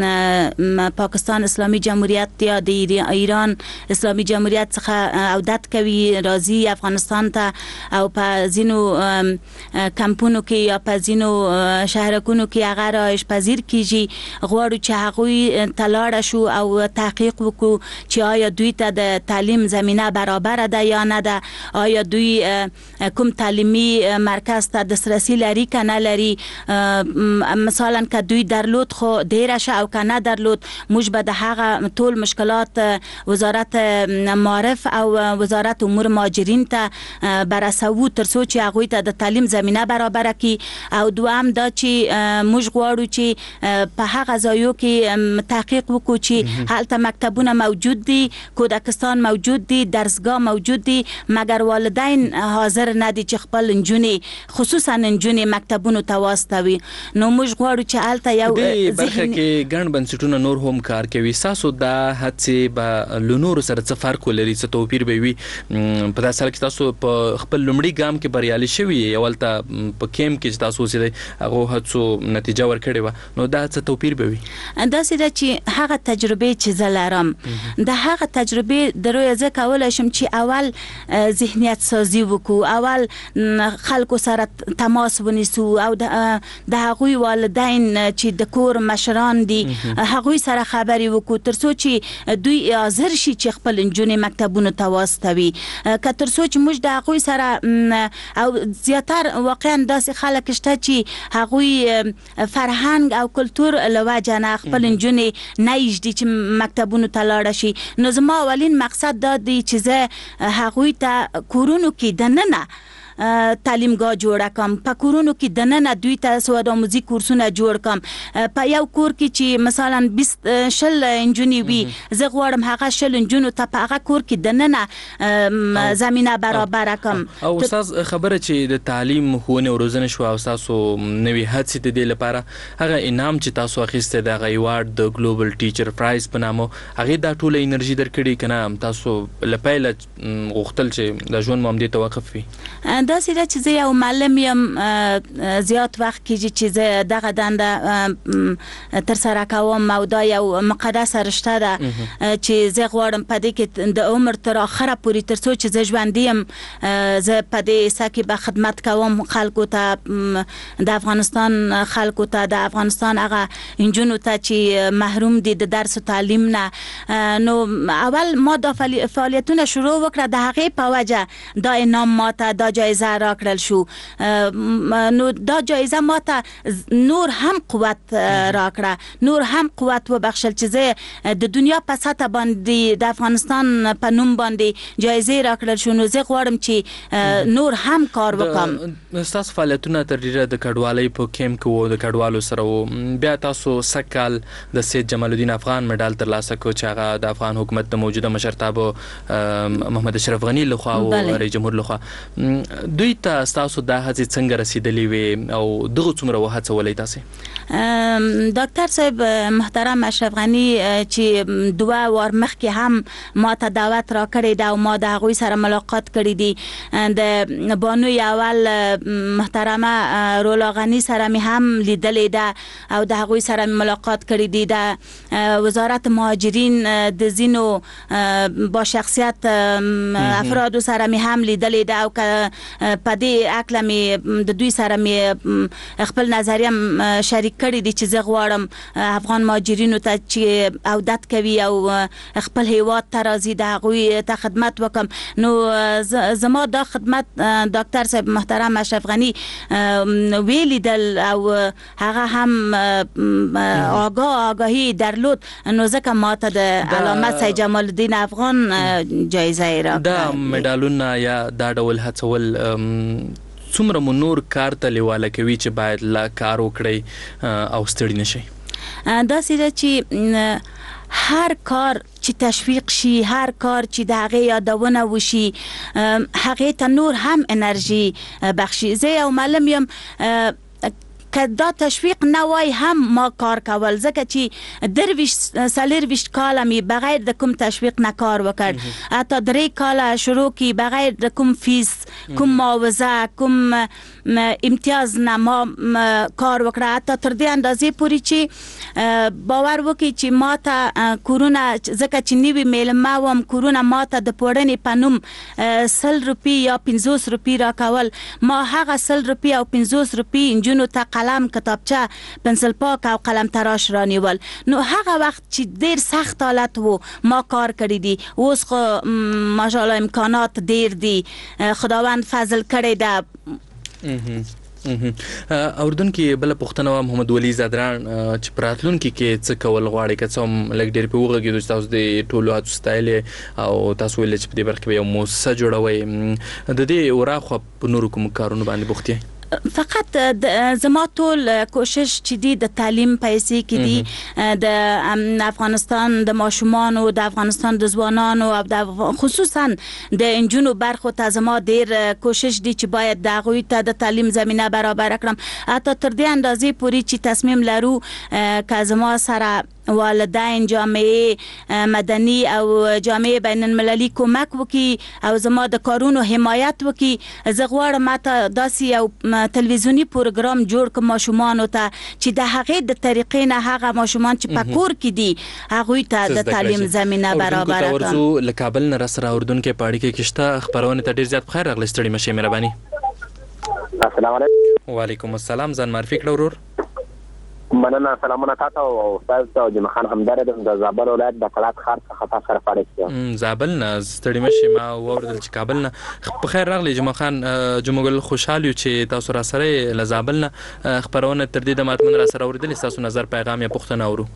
د پاکستان اسلامي جمهوریت یا د ایران اسلامي جمهوریت څخه عودت کوي راځي افغانستان ته او په ځینو کمپونو کې یا په ځینو ځینو شهرکونو کې هغه رایش پذیر کیږي غواړو چې هغوی تلاړ شو او تحقیق وکړو چې آیا دوی ته د تعلیم زمینه برابر ده یا نه ده، آیا دوی کوم تعلیمي مرکز ته دسترسی لري که نه لري، مثلا که دوی درلود خو ډیره شه او که نه درلود موږ به د هغه ټول مشکلات وزارت معارف او وزارت امور مهاجرین ته برسوو تر څو چې هغوی ته د تعلیم زمینه برابره کړي. او دوام دا چې موږ غواړو چې په هغه ځایو کې تحقیق وکړو چې هلته مکتبونه موجود دي، کودکستان موجود دي، درسگاه موجود دي، مګر والدین حاضر نه دي چې خپل نجونې خصوصا نجونې مکتبونو ته واستوي. نو موږ غواړو چې هلته یو دې برخه کې ګڼ بنسټونه نور هم کار کوي. تاسو دا هڅې به له نورو سره څه فرق ولري، څه توپیر به وي؟ په داسې حال کې تاسو په خپل لومړي ګام کې بریالي شوي یې، اولته په کیم کې چې تاسو اوسېدئ هغو هڅو نتیجه ورکړې وه، نو دا څه توپیر به وي؟ داسې ده چې هغه تجربې چې زه لرم د هغه تجربې د رویه زه کولی شم چې اول ذهنیت سازي وکړو، اول خلکو سره تماس ونیسو او د هغوی والدین چې د کور مشران دي هغوی سره خبرې وکړو تر څو چې دوی حاضر شي چې خپل نجونې مکتبونو ته واستوي، که تر څو چې موږ د هغوی سره او زیاتر واقعا داسې خلک شته چې هغوی فرهنګ او کلتور له وجه نه خپل نجونې نه یږدي چې مکتبونو ته لاړه شي. نو زما اولین مقصد دا دی چې زه هغوی ته کورونو کې دننه تعلیمگاه جوړه کم، په کورونو کې دننه دوی ته سواد آموزي کورسونه جوړ کم. په یو کور کې چې مثلا بیست شل نجونې وي زه غواړم هغه شل نجونو ته په هغه کور کې دننه زمینه برابر کم. او استاد خبره چې د تعلیم ښوونې او روزنې شو او تاسو نوې هڅې د دې لپاره هغه انعام چې تاسو اخیستی د هغه ایوارډ د ګلوبل ټیچر پرایز په نامه هغې دا ټوله انرژي درکړې که نه تاسو له پیله غوښتل چې د ژوند مو همدې ته وقف وي؟ داسې ده چې زه یو معلم یم، زیات وخت کېږي چې زه دغه دنده ترسره کوم او دا یو مقدسه رشته ده چې زه غواړم په دې کې د عمر تر آخره پورې تر څو چې زه ژوندی یم زه په دې حصه کې به خدمت کوم خلکو ته، د افغانستان خلکو ته، د افغانستان هغه نجونو ته چې محروم دي د درس و تعلیم نه. نو اول ما دا فعالیتونه شروع وکړه د هغې په وجه دا انعام ماته دا جایزه را کړل شو. نو دا جایزه ماته نور هم قوت را کړه، نور هم قوت وبخښل چې زه د دنیا په سطح باندې د افغانستان په نوم باندې جایزې را کړل شو. نو زه غواړم چې نور هم کار وکړم. ستاسو فعالیتونه تر ډیره د کډوالۍ په کیمپ کې وو، د کډوالو سره وو، بیا تاسو سږ کال د سید جمال الدین افغان میډال ترلاسه کړ چې هغه د افغان حکومت د موجوده مشرتابه محمد اشرف غني لخوا او رئیس جمهور لخوا. دوی ته تاسو دا هڅې څنګه رسیدلې وې او دغه څومره وهڅولی تاسې؟ ډاکټر صاحب محترم اشرف غني چې دوه وار مخکې هم ما ته دعوت را کړی ده او ما د هغوی سره ملاقات کړی دي. د بانوی اول محترمه رولا غني سره مې هم لیدلې ده او د هغوی سره مې ملاقات کړی دي. د وزارت مهاجرین د ځینو با شخصیت افرادو سره مې هم لیدلې ده او په دې عقله مې د دوی سره مې خپل نظریه شریک کړی دي چې زه غواړم افغان مهاجرینو ته چې عودت کوي او خپل هیواد ته راځي د هغوی ته خدمت وکم. نو زما دا خدمت ډاکټر صاحب محترم اشرف غني ویلیدل او هغه هم آگاه آگاهی درلود، نو ځکه ماته د علامه سید جمال الدین افغان جایزه را کړه. دا میډالونه یا دا ډول هڅول څومره مو نور کار ته لیواله کوي چې باید لا کار وکړئ او ستړي نشئ؟ داسې ده چې هر کار چې تشویق شي، هر کار چې د هغې یادونه وشي هغې ته نور هم انرژي بخشي. زه یو معلم یم که دا تشویق نه وای هم ما کار کول، ځکه چې درویشت څلېرویشت کاله مې بغیر د کوم تشویق نه کار وکړ، حتی درې کاله شروع کې بغیر د کوم فیس، کوم معاوضه، کوم امتیاز نه ما کار وکړه، حتی تر دې اندازې پورې چې باور وکړي چې ما ته کورونه ځکه چې نوي میلمه وم، کورونه ما ته د پوړنې په نوم سل روپۍ یا پنځوس روپۍ راکول. ما هغه سل روپۍ او پنځوس روپۍ نجونو ته قلم، کتابچه، پنسل پاک او قلم تراش رانیول. نو هغه وخت چې ډیر سخت حالت وو ما کار کړی دی. اوس خو ماشاءالله امکانات ډیر دي، خداوند فضل کړی ده. اردن کې بل پښتنه محمد ولی زادران چې پراتلونکي کې څه کول غواړي، که څه هم لګ ډیر په وګړي چې تاسو د ټولو هڅو ستایل او تاسو ولې چې په دې برخه کې یو موسسه جوړوي، د دې وراخه په نورو کوم کارونه باندې بوختي؟ فقط زما ټول کوشش چې دی د تعلیم پیسې کې دی، د افغانستان د ماشومانو، د افغانستان د ځوانانو او د خصوصا د انجونو برخو ته زما ډیر کوشش دی چې باید د هغوی ته د تعلیم زمینه برابر کړم. حتی تر دې اندازې پورې چې تصمیم لرو که زما سره والدین، جامعه مدني او جامعه بین المللي کومک وکړي او زما د کارونو حمایت وکړي. زه غواړم ماته داسې یو تلویزیونی پروګرام جوړ کړم ماشومانو ته چې د هغې د طریقې نه هغه ماشومان چې په کور کې دي هغوی ته د تعلیم زمینه برابر کړم. ورځو له کابل نه را سره اردن کې پاړی کې کشته خبرونه ته ډیر زیات بخیر راغلی. ستړي مشه مهرباني. السلام علیکم. وعلیکم السلام. ځان معرفي کړه ورور. مننه. سلامونه تاسو او استاد او جمع خان همدارد د زابل ولایت د کلات خار څخه تاسو سره پاړی. زابل نه ستړي مشه ما وردل چې کابل نه په خیر راغلی. جمع خان جمعګل خوشاله چې تاسو را سره ل زابل نه خبرونه تر دې د ماتمن را سره اوریدل. تاسو نظر پیغام یا پښتنه اورو.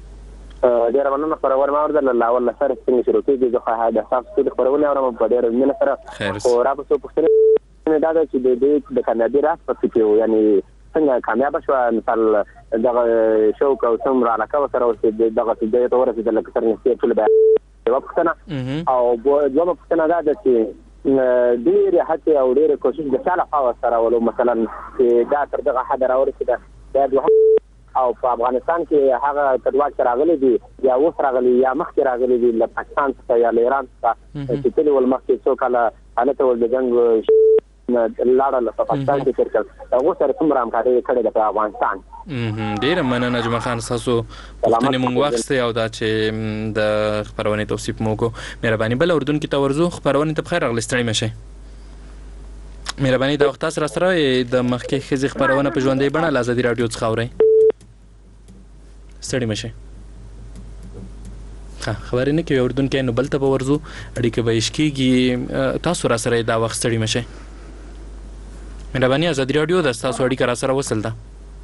ډیر مننه. خبرونه ما اوریدل الله والله سره څنګه شروع کیږي زه خو دا تاسو د خبرونه اورم په ډیر مینه سره او را په پښتنه دا چې د دې د کاناډي راس په کې یعنی څنګه کامیاب شو. مثال دغه شوق او څومره علاقه سره اوسې دغه د تور رسیدل لکه څنګه چې ټول به وختنه او دوه پښتنه دا چې ډیر هڅه او ډیر کوشش د چاله خوا سره ولو مثلا چې دا تر دغه حد راورسېده دا او په افغانستان کې هغه تدواک راغلي دي یا اوس راغلي یا مخکې راغلي دي له پاکستان څخه یا له ایران څخه چې ټول ول مخکې څو کله حالت ول د جنگ لاړه په پاکستان کې تر کله هغه سره څومره همکاري کړې ده په افغانستان. ډیر مننه جمع خان. تاسو پښتنې مونږ وخت او دا چې د خبرونه توصیف مو کو مهرباني. بل اردن کې تورزو خبرونه ته بخیر راغلی. ستړي مشه مهرباني. دا وخت سره سره د مخکې خزي خبرونه په ژوندۍ بڼه لازم رادیو څخه اورئ. ستړي مشه. خبرې نه کوي اردن کې نو بل ته ورزو اړیکه به اشکیږي. تاسو را سره دا وخت ستړي مشه مهرباني. آزادي رادیو د تاسو اړیکه را سره وصل ده.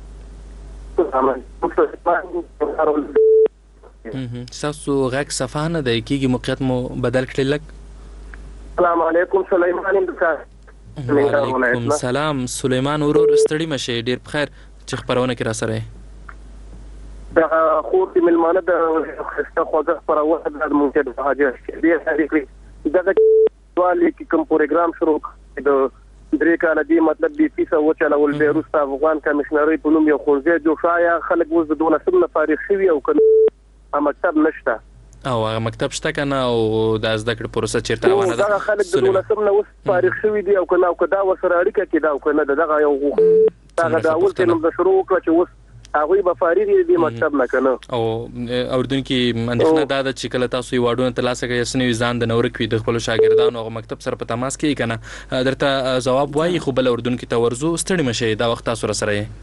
تاسو غږ صفه نه دی کیږي موقعیت مو بدل کړل لک. السلام علیکم. سلیمان امدکار. وعلیکم السلام سلیمان ورور. ستړي مشه ډیر بخیر چې خبرونه کې را سره دا خو د ملمانه د خسته خوځه خبرونه د مونږ د حاجه دې هرې دا والی کوم پروګرام شروع د درې کاله دی مطلب دی پیسه وچلول به روستا افغان کمشنري په نوم یو خورځي جو شایا خلک وز د دولت سره فارغ شوی او کوم مکتب نشته او هغه مکتب شته کنه او د زده کړې پروسه چیرته روانه ده. دا خلک د دولت سره اوس فارغ شوی دی او کنه او کدا وسره اړیکه کې دا او کنه دغه یو هغه دا اول کې نو د شروع کړ چې اوس هغه به فارغ دي مکتب نه کنه. او اردن کې اندېښنه دا ده چې کله تاسو یو واډونه ترلاسه کوي اسنوي ځان د نورک وي د خپل شاګردانو او مکتب سره په تماس کې کنه درته جواب وایي خو بل اردن کې تورزو ستړي مشه دا وخت تاسو سره یې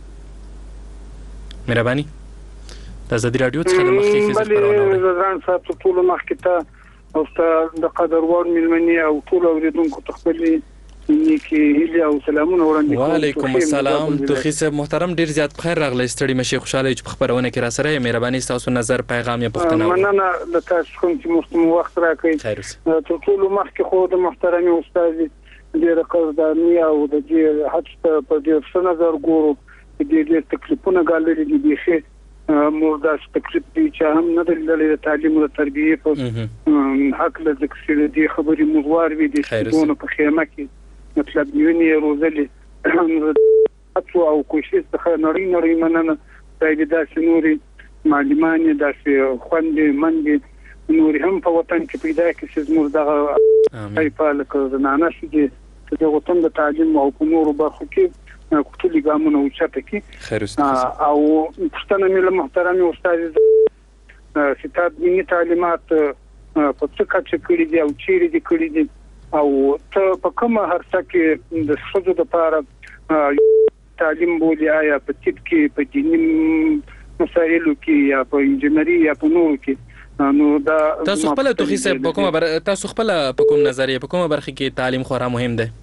مهرباني. د زدي رادیو څخه د مخکې کې خبرونه ځان ساتو ټول مخکې ته او د قدر ور ملمني او ټول اوریدونکو تخپلي نیکی هیله او سلامونه وړاندې کوم. وعلیکم السلام. توخی صاحب محترم ډیر زیات بخیر راغلی. ستړي مشه خوشاله چې خبرونه کې را سره مهرباني. تاسو نظر پیغام یا پښتنه مننه د تاسو کوم چې مستم وخت راکړئ. ټول مخکې خو د محترم استاد ډیر قدرداني او د دې حتی په دې څه نظر ګورو چې دې تکلیفونه غالري دي بيخي مردا تکلیف دي چې هم نه د تعلیم او تربیه په حق له ذکر دي خبري مغوار وي دي څونه په خیمه کې مطلب نیونی روزلی اتو او کوشش څخه نړۍ نړۍ مننه. دای داسې نوري معلمانې داسې خوندې منډې نوري هم په وطن کې پیدا کې چې زموږ دغه پایپال کړنانه شي د وطن د تعلیم او په نورو برخو کې کوټلي ګامونه اوچته کی او پښتنه مل محترم استاد ستاد دینی تعلیمات په څه کچه کړی دي او چیرې دي کړی دي او ته په کومه هرڅه کې د ښځو لپاره تعلیم بولي آیا په طب کې په دیني مسایلو کې یا په انجینری یا په نورو کې نو دا تاسو خپل توخي سه په کومه بر... تاسو خپل په کوم نظریه په کومه برخه کې تعلیم خورا مهم ده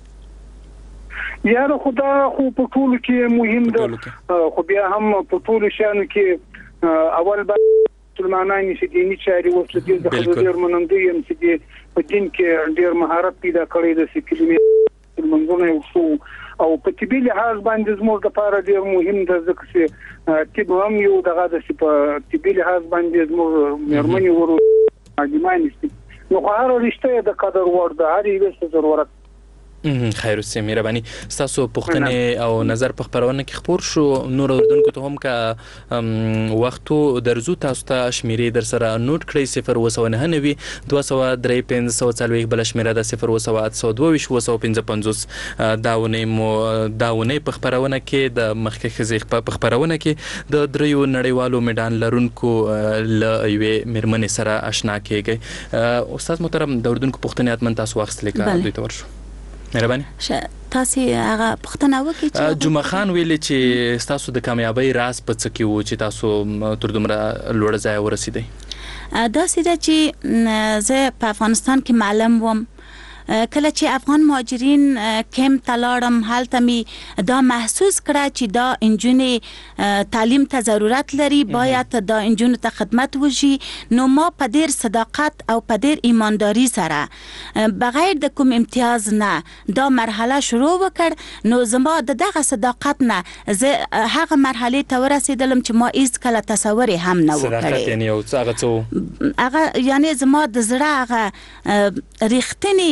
یاره خدا خو په ټولو کې مهم ده خو بیا هم په ټولو شانو کې اول به مسلمانان چې دیني چاري وسله دي د خبرې منندوی هم چې په دین کې ډېر مهارت پیدا کړی د سکلمې منځونه وشو او په طبي لحاظ باندې زموږ لپاره ډېر مهم ده ځکه چې طب هم یو دغه د په طبي لحاظ باندې زموږ مېرمنې ورو عالمان نو هر رشته د قدر وړ ده هر یو ضرورت خیر اوسه مهرباني تاسو پوښتنه او نظر په خبرونه کې خبر شو نور اردوونکو ته هم کا وختو درزو تاسو ته شمیرې در سره نوٹ کړئ صفر و نه نوي دوه سوه درې پنځه څلوېښت بل شمیره د صفر و اته دوه و سوه پنځه پنځوس داونه مو داونه په خبرونه کې د مخکې خزیخ په خبرونه کې د دریو نړیوالو میدان لرونکو ل یوې مرمنې سره آشنا کېږي استاد محترم د اردوونکو پوښتنه اتمن تاسو واخستلې کا دوی ته ورشو مهرباني تاسو هغه پښتنه وکړي چې جمعه خان ویل چې تاسو د کامیابی راز په څه کې وو چې تاسو تر دومره لوړ ځای ورسیدئ دا سیده چې زه په افغانستان کې معلم وم کله چې افغان مهاجرین کم تلاړم هلته می دا محسوس کړه چې دا انجونې تعلیم ته ضرورت لري باید دا انجونو ته خدمت وشي نو ما په ډیر صداقت او په ډیر ایمانداری سره بغیر د کوم امتیاز نه دا مرحله شروع وکړ نو زما د دغه صداقت نه زه هغه مرحله ته ورسېدلم چې ما هیڅ کله تصور هم نه وکړ صداقت یعنی او هغه څه هغه یعنی زما د زړه هغه ریښتینی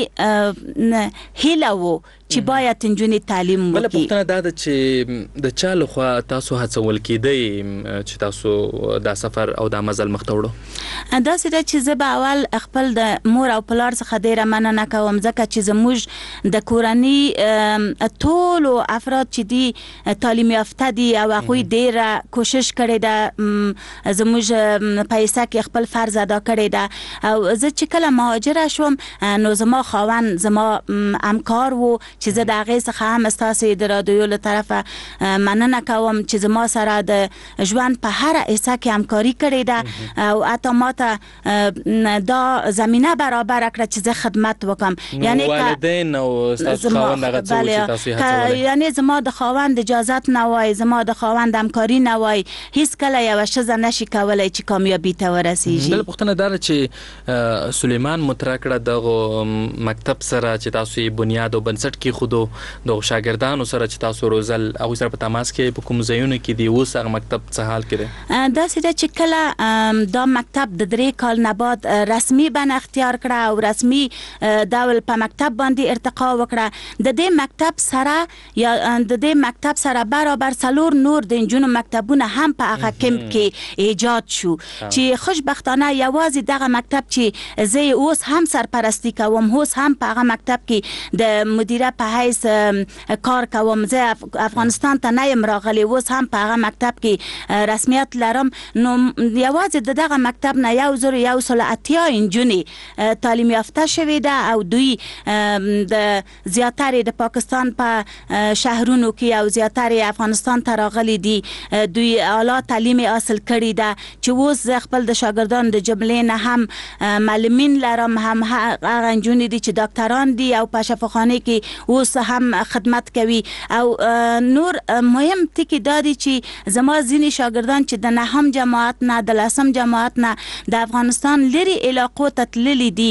هیله وو چې باید انجونې تعلیم وکړي. بل پوښتنه دا ده چې د چا لخوا تاسو هڅول کېدئ چې تاسو دا سفر او دا مزل مخ ته وړو؟ داسې ده چې زه به اول خپل د مور او پلار څخه ډېره مننه کوم ځکه چې زموږ د کورنۍ ټولو افراد چې دي تعلیم یافته دي او هغوی ډېره کوشش کړې ده زموږ په حصه کې خپل فرض ادا کړی ده او زه چې کله مهاجره شوم نو زما خاوند زما همکار و چې زه د هغې څخه هم ستاسې د رادیو له طرفه مننه کوم چې زما سره د ژوند په هره حصه کې همکاري کړې ده او حتی ماته دا زمینه برابر کړه چې زه خدمت وکم یعنی والدین او ستاسو خاوند هغه څه چې تاسو یې هڅولئ یعنی زما د خاوند اجازت نه وای زما د خاوند همکاري نه وای هیڅ کله یوه ښځه نشي کولی چې کامیابي ته ورسیږي. بله پوښتنه دا ده چې سلیمان مطرح کړه دغو مکتب سره چې تاسو یې بنیاد او بنسټ کې خودو د شاګردانو سره چې تاسو روزل هغوی سره په تماس کې په کوم ځایونو کې دی اوس هغه مکتب څه حال کې دی؟ داسې ده چې کله دا مکتب د درې کال نه بعد رسمي بڼه اختیار کړه او رسمي ډول په مکتب باندې ارتقا وکړه د دې مکتب سره یا د دې مکتب سره برابر څلور نور د نجونو مکتبونه هم په هغه کمپ کې ایجاد شو چې خوشبختانه یوازې دغه مکتب چې زه اوس هم سرپرستی کوم اوس هم په هغه مکتب کې د مدیره په حیث کار کوم زه افغانستان ته نه یم راغلی اوس هم په هغه مکتب کې رسمیت لرم نو یوازې د دغه مکتب نه یو زر یو سل اتیا نجونې تعلیم یافته شوې ده او دوی د زیاترې د پاکستان په شهرونو کې او زیاترې افغانستان ته راغلي دي دوی اعلی تعلیم حاصل کړی ده چې اوس زه خپل د شاګردانو د جملې نه هم معلمین لرم هم هغه نجونې دي چې ډاکټران دي او په شفاخانه کې اوس هم خدمت کوي او نور مهم ټکی دا دی چې زما ځینې شاګردان چې د نهم جماعت نه د لسم جماعت نه د افغانستان لري علاقو ته تللي دي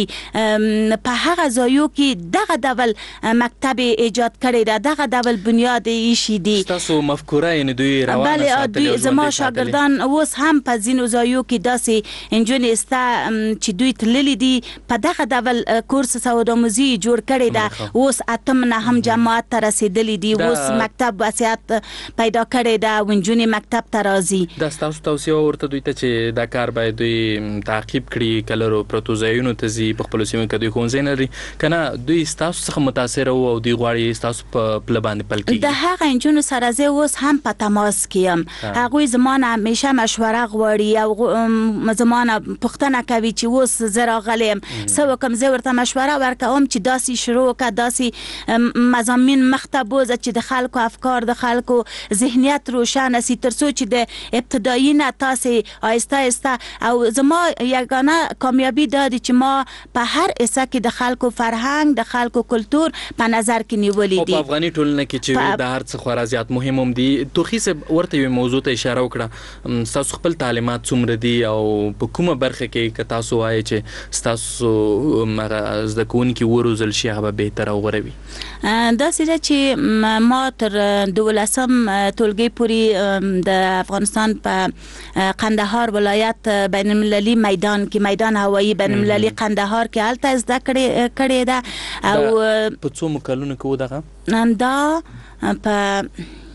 په هغه ځایو کې دغه ډول مکتب ایجاد کړی ده دغه ډول بنیاد ایښی دي. ستاسو مفکوره یعنې دوی روانه ساتلې او زما شاګردان اوس هم په ځینو ځایو کې داسې نجونې سته چې دوی تللي دي په دغه ډول کورس سودآموزي جوړ کړی ده اوس اتم نه هم جماعت ته رسیدلی دي. اوس مکتب وضعیت پیدا کړی دا ونجونې مکتب ته راځي. دا ستاسو توصیه ورته دوی ته چې دا کار باید دوی تعقیب کړي، کلرو پروتو ځایونو ته ځي په خپلو سیمو کې دوی ښوونځی نه لري که نه دوی ستاسو څخه متاثره وو او دوی غواړي ستاسو په پله باندې پل کېږي؟ د هغه نجونو سره زه اوس هم په تماس کې یم. هغوی زما نه همیشه مشوره غواړي او زما نه پوښتنه کوي چې اوس زه راغلی یم څه وکړم. زه ورته مشوره ورکوم چې داسې شروع وکړه، داسې مضامین مخته بوځه چې د خلکو افکار د خلکو ذهنیت روشنه سي، تر څو چې د ابتدایي نه تاسې آهسته آهسته. او زما یگانه کامیابی دا دی چې ما په هر حصه کې د خلکو فرهنګ د خلکو کلتور په نظر کې نیولې دي. په افغاني ټولنه کې چې د هر څه خورا زیات مهم هم دي. توخي صاحب ورته یو موضوع ته اشاره وکړه، تاسو خپل تعلیمات څومره دي او په کومه برخه کې که تاسو وایي چې تاسو مغه زده کوونکي وروزل شي هغه به بهتر او غوره وي؟ دا سره چې ما تر دولسم ټولګي پورې د افغانستان په قندهار ولایت بین المللي میدان کې میدان هوایی بین المللي قندهار کې هلته زده کړې کړې ده. او په څو کلونو کې و دغه دا په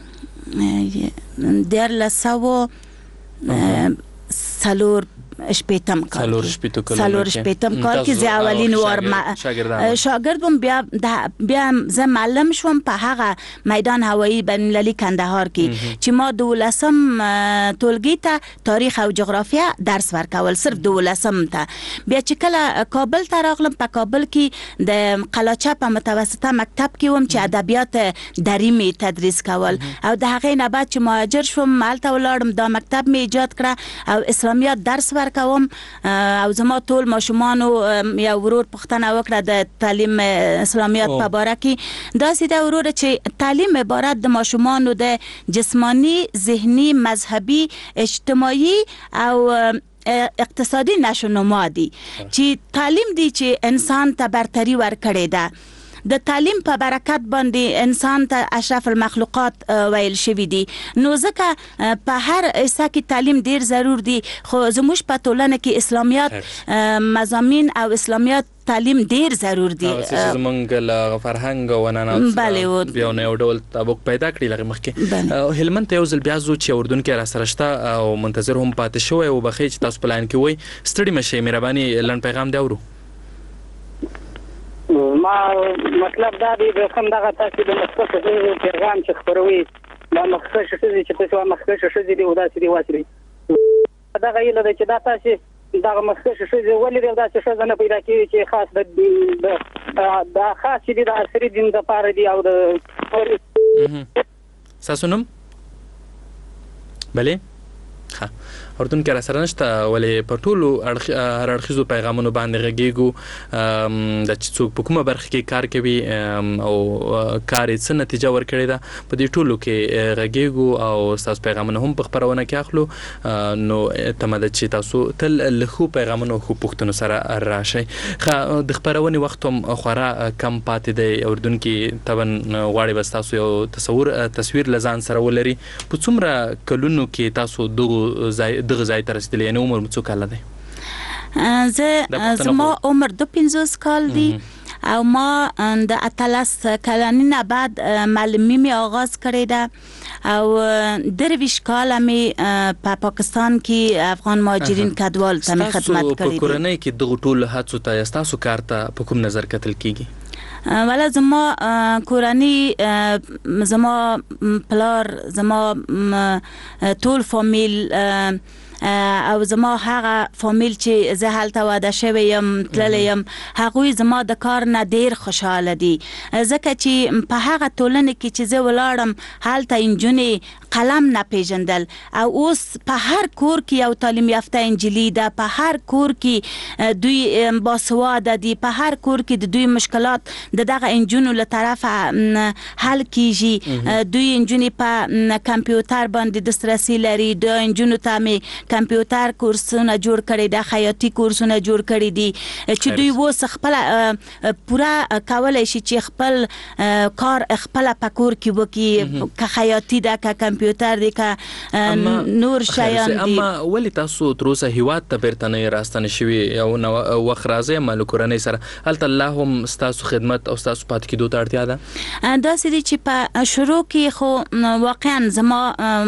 دیارلس سوه څلور شپیتم کال څلور شپیتم کال څلور شپیتم کال کې زه اولین وار شاګرد وم. بیا بیا زه معلم شوم په هغه میدان هوایی بین المللي کندهار کې چې ما دولسم ټولګي ته تاریخ او جغرافیه درس ورکول، صرف دولسم ته. بیا چې کله کابل ته راغلم، په کابل کې د قلاچه په متوسطه مکتب کې وم چې ادبیات دریمې تدریس کول. او د هغې نه بعد چې مهاجر شوم هلته ولاړم، دا مکتب مې ایجاد کړه او اسلامیات درس ورکوم. او زما ټول ماشومانو یا ورور پوښتنه وکړه د تعلیم اسلامیات په باره کې. داسې د ورور چې تعلیم عبارت د ماشومانو د جسمانی، ذهنی، مذهبي، اجتماعي او اقتصادي نشونما دي، چې تعلیم دی چې انسان ته برتری ورکړې ده. د تعلیم په برکت باندې انسان ته اشرف المخلوقات ویل شوی دي. نو ځکه په هر حصه کې تعلیم ډیر ضرور دي، خو زموږ په ټولنه کې اسلامیات مضامین او اسلامیات تعلیم ډیر ضرور دي. زمونږ له فرهنګ او عنعنات بیا نو یو ډول تطابق پیدا کړي لغه مخکې. هلمند ته یو ځل بیا ځو چې اردن کې را سره شته او منتظر هم پاتې شوی او بخی چې تاسو په لاین کې وای ستړي مشئ. مهرباني لنډ پیغام دی اورو. ما مطلب دا دی د کوم دغه تاسو د مخکښ شوی پیغام چې خبروي دا مخکښ شوی چې تاسو مخکښ شوی دی او دا چې دی واسري دا غیله چې دا تاسو دا مخکښ شوی ولې دا چې څه نه پیدا کیږي چې خاص د دا خاص دي د اثري دین د پاره دی او د ساسونم بله ها اردن کې را سره نشته ولې په ټولو هر اړخیزو پیغامونو باندې غږیږو د چې څوک په کومه برخه کې کار کوي او کار یې څه نتیجه ورکړې ده په دې ټولو کې غږیږو او تاسو پیغامونه هم په خبرونه کې اخلو. نو تمه ده چې تاسو تل له خو پیغامونو خو پوښتنو سره راشئ. خو د خبرونې وخت هم خورا کم پاتې دی. اردن کې طبعا غواړي بس تاسو یو تصور تصویر لزان سره ولري په څومره کلونو کې تاسو دغه ځای دغه ځای ته رسیدلی، یعنې عمر څو کاله دی؟ زه زما عمر دو پنځوس کال دی او ما د اتلس کلنۍ نه بعد معلمي مې آغاز کړې ده او درویش کاله مې په پاکستان کې افغان مهاجرین کډوال ته مې خدمت کړې ده. په کورنۍ کې دغه ټولو هڅو ته ستاسو کار ته په کوم نظر کتل کیږي؟ ولا زما کورنۍ، زما پلار، زما ټول فامیل او زما هغه فامیل چې زه هلته واده شوی یم تللی یم هغوی زما د کار نه ډیر خوشحاله دي، ځکه چې په هغه ټولنه کې چې زه ولاړم هلته نجونې قلم نه پیژندل او اوس په هر کور کې یو تعلیم یافته نجلۍ ده، په هر کور کې دوی باسواده دي، په هر کور کې د دوی مشکلات د دغه نجونو له طرفه حل کیږي. دوی نجونې په کمپیوټر باندې دسترسي لري، د نجونو ته مې کمپیوټر کورسونه جوړ کړي دي، خیاطي کورسونه جوړ کړي دي چې دوی اوس خپل پوره کولای شي چې خپل کار خپل په کور کې وکړي، که خیاطي ده که کمپیوټر دی که نور شیان دي. اما ولې تاسو تر اوسه هیواد ته بیرته نه راستنه شوي او وخت راځي مال کورنۍ سره هلته الله هم ستاسو خدمت او ستاسو پاتې کېدو ته اړتیا ده؟ داسې دي چې په شروع کې خو واقعا زما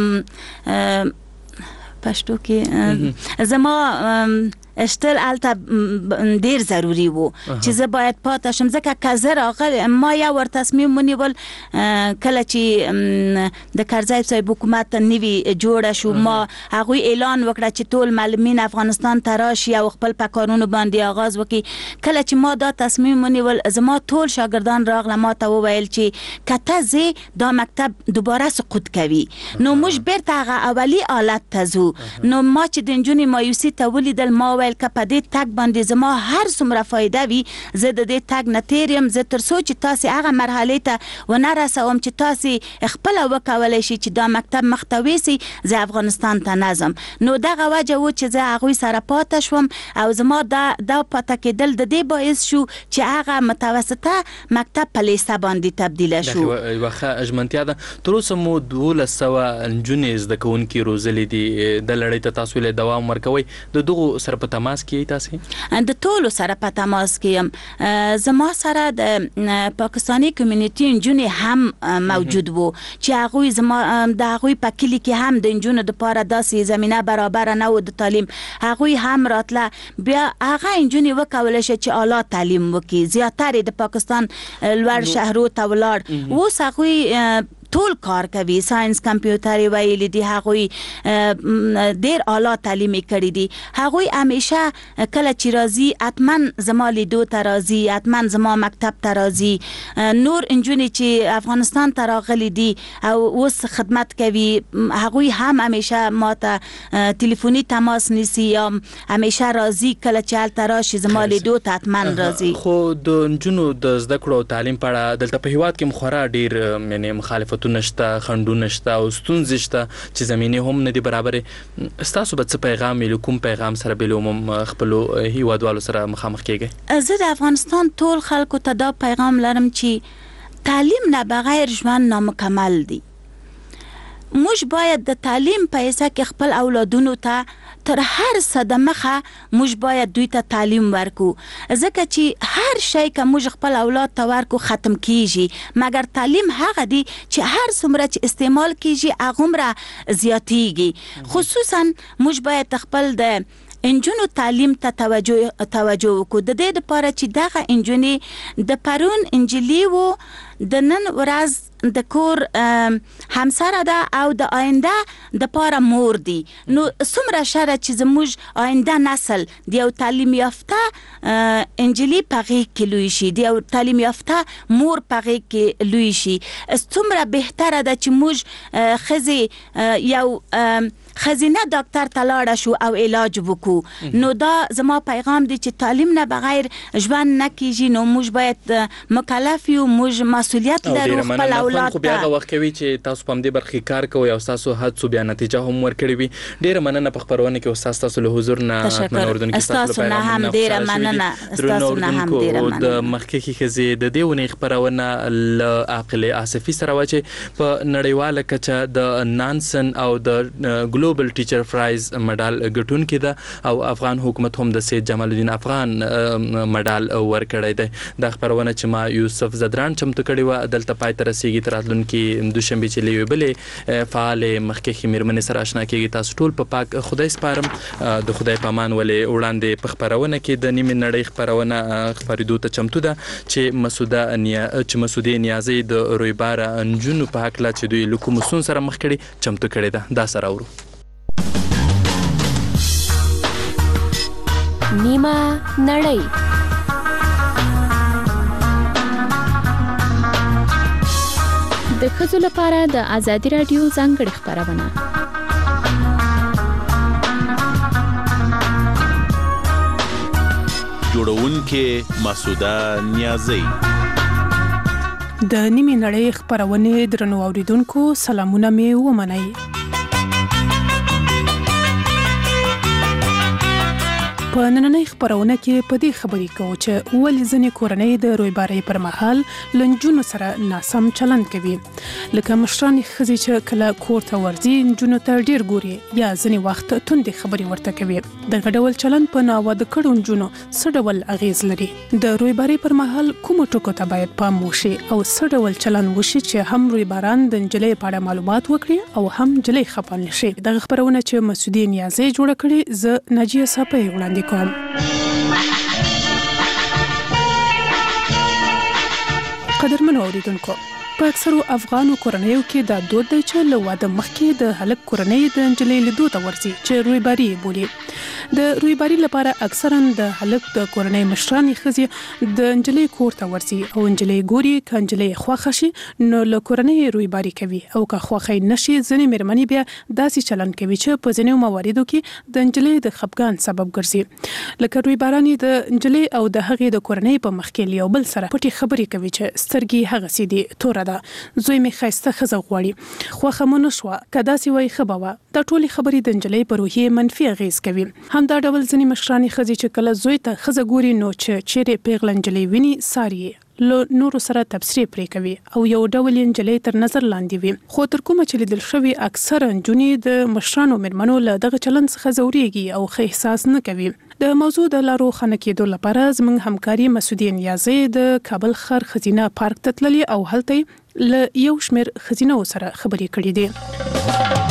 پښتو کې زما اشتل الته ډیر ضروری وو چې زه باید پاتې شم ځکه که زه راغلی ما یو ور تصمیم ونیول کله چې د کرزی صاحب حکومت نوي جوړه شو ما هغوی اعلان وکړه چې ټول معلمین افغانستان ته راشي او خپل په کارونو باندې آغاز وکړي. کله چې ما دا تصمیم ونیول زما ټول شاګردان راغله ما ته وویل چې که ته ځې دا مکتب دوباره سقوط کوي نو موږ بیرته هغه اولي حالت ته ځو. نو ما چې د نجونې مایوسي ته ولیدل ما ویل که په دې تګ باندې زما هر څومره فایده وي زه د دې تګ نه تیر یم. زه تر څو چې تاسې هغه مرحلې ته ونه رسوم چې تاسې خپله وکولی شي چې دا مکتب مخ ته ویسي زه افغانستان ته نه ځم. نو دغه وجه و چې زه هغوی سره پاته شوم او زما دا دا پاته کېدل د دې باعث شو چې هغه متوسطه مکتب په لیسه باندې تبدیله شو. یوه ښه ژمنتیا ده. تر اوسه مو دولس سوه نجونې زده کوونکي روزلې دي. د لړۍ ته تاسو ولې دوام ورکوئ؟ د دغو سره په تماس کې تاسې؟ د ټولو سره په تماس کې یم. زما سره د پاکستاني کمیونټي نجونې هم موجود وو چې هغوی زما د هغوی په کلي کې هم د نجونو دپاره داسې زمینه برابره نه و د تعلیم. هغوی هم راتله بیا هغه نجونې وکولی شي چې اعلی تعلیم وکړي. زیاترې د پاکستان لوړ شهرو ته ولاړ. اوس هغوی ټول کار کوي. ساينس کمپیوټر ویلي دي هغوی ډیر اعلی تعلیم کړي دي. هغوی همیشه کله چې راځي حتما زما لیدو ته راځي حتما زما مکتب ته راځي. نور نجونې چې افغانستان ته راغلي دي او اوس خدمت کوي هغوی هم همیشه ماته تلیفوني تماس نیسي یا همیشه راځي کله چې هلته راشي زما لیدو ته حتما راځي. خو د نجونو د زده کړو او تعلیم په اړه دلته په هیواد کې خورا ډیر یعنې مخالفت نشته خنډونه شته او ستونزې شته چې زمینې هم نه دي برابرې. ستاسو به څه پیغام وي کوم پیغام سره بالعموم خپلو هیوادوالو سره مخامخ کیږئ؟ زه د افغانستان ټول خلکو ته دا پیغام لرم چې تعلیم نه بغیر ژوند نامکمل دی. موږ باید د تعلیم په حصه کې خپل اولادونو ته تر هر څه د مخه موږ باید دوی ته تعلیم ورکو ځکه چې هر شی که موږ خپل اولاد ته ورکو ختم کیږي مګر تعلیم هغه دی چې هر څومره چې استعمال کیږي هغومره زیاتیږي. خصوصا موږ باید خپل د انجونو تعلیم ته توجه توجه وکړو د دې لپاره چې دغه انجونې د پرون انجلی وو د نن ورځ د کور همسره ده او د آینده د پاره مور دی. نو څومره شره چې زموږ آینده نسل د یو تعلیم یافته انجلی په غېږ کې لوی شي د یو تعلیم یافته مور په غېږ کې لوی شي. څومره بهتره ده چې موږ ښځې یو خزینه ډاکټر ته لاړه شو او علاج وکړو. نو دا زما پیغام دی چې تعلیم نه بغیر ژوند نه کیږي. نو موږ باید مکلف یو موږ مسؤلیت لرو خپل اولاد ته. خو بیا هغه وخت کوي چې تاسو په همدې برخې کار کوئ او ستاسو هڅو بیا نتیجه هم ورکړې وي. ډېره مننه په خپرونه کې استاد ستاسو له حضور نه حتما اردن کې ستاسو نه هم ډېره مننه ستاسو نه هم ډېره مننه. د مخکې ښځې د دې ونې خپرونه له عاقل آصفي سره وه چې په نړیواله کچه د نانسن او د ګلوبل ټیچر پرایز مډال ګټونکې ده او افغان حکومت هم د سید جمال الدین افغان مډال ورکړی دی. دا خپرونه چې ما یوسف زدران چمتو کړې وه دلته پای ته رسېږي. تر راتلونکي دوشنبې چې له یوې بلې فعالې مخکښې مېرمنې سره اشنا کېږي. تاسو ټول په پاک خدای سپارم. د خدای په امان ولې وړاندې په خپرونه کې د نیمې نړۍ خپرونه خپرېدو ته چمتو ده چې مسوده نیا چې مسودې نیازۍ د رویباره نجونو په هکله چې دوی له کومو ستونزو سره مخ کړي چمتو کړې ده. دا سره اورو. نیمه نړۍ د ښځو لپاره د ازادي راډیو ځانګړې خپرونه. جوړونکې مسوده نیازۍ. د نیمې نړۍ خپرونې درنو اوریدونکو سلامونه مې ومنئ. په نننۍ خبرونه کې په دې خبرې کوو چې ولې ځینې کورنۍ د رویبارۍ پر مهال له نجونو سره ناسم چلند کوي، لکه مشرانې ښځې چې کله کور ته ورځي نجونو ته ډېر ګوري یا ځینې وخت توندې خبرې ورته کوي. دغه ډول چلند په ناواده کړو نجونو څه ډول اغیز لري؟ د رویبارۍ پر مهال کومو ټکو ته باید پام وشي او څه ډول چلند وشي چې هم رویباران د نجلۍ په اړه معلومات وکړي او هم نجلۍ خفه نه شي؟ دغه خبرونه چې مسعودي نیازی جوړه کړې، زه ناجیه صافی وړاندې کوم. قدرمنو اوریدونکو، په اکثرو افغانو کورنیو کې دا دود دی چې له واده مخکې د هلک کورنۍ د نجلۍ لیدو ته ورځي چې رویباري یې بولي. د رویباري لپاره اکثرا د هلک د کورنۍ مشرانې ښځې د نجلۍ کور ته ورځي او نجلۍ ګوري. که نجلۍ خوښه شي نو له کورنۍ رویباري کوي او که خوښه نه شي ځینې مېرمنې بیا داسې چلند کوي چې په ځینو مواردو کې د نجلۍ د خفګان سبب ګرځي. لکه رویبارانې د نجلۍ او د هغې د کورنۍ په مخ کې یو بل سره پټې خبرې کوي چې سترګې هغسې دي توره ده، زوی مې ښایسته ښځه غواړي، خوښه مو نه شوه، که داسې وایي ښه به وه. دا ټولې خبرې د نجلۍ په روحیې منفي اغیز کوي. همدا ډول ځینې مشرانې ښځې چې کله زوی ته ښځه ګوري نو چې چیرې پیغله نجلۍ ویني ساري له نورو سره تبصرې پرې کوي او یو ډول یې نجلۍ تر نظر لاندې وي. خو تر کومه چې لیدل شوي اکثره نجونې د مشرانو مېرمنو له دغه چلند څخه ځورېږي او ښه احساس نه کوي. د موضوع د لارو خنه کېدو لپاره زموږ همکاري مسعودي نیازی د کابل ښار ښځینه پارک ته تللې او هلته له یو شمېر ښځینو سره خبرې کړې دي.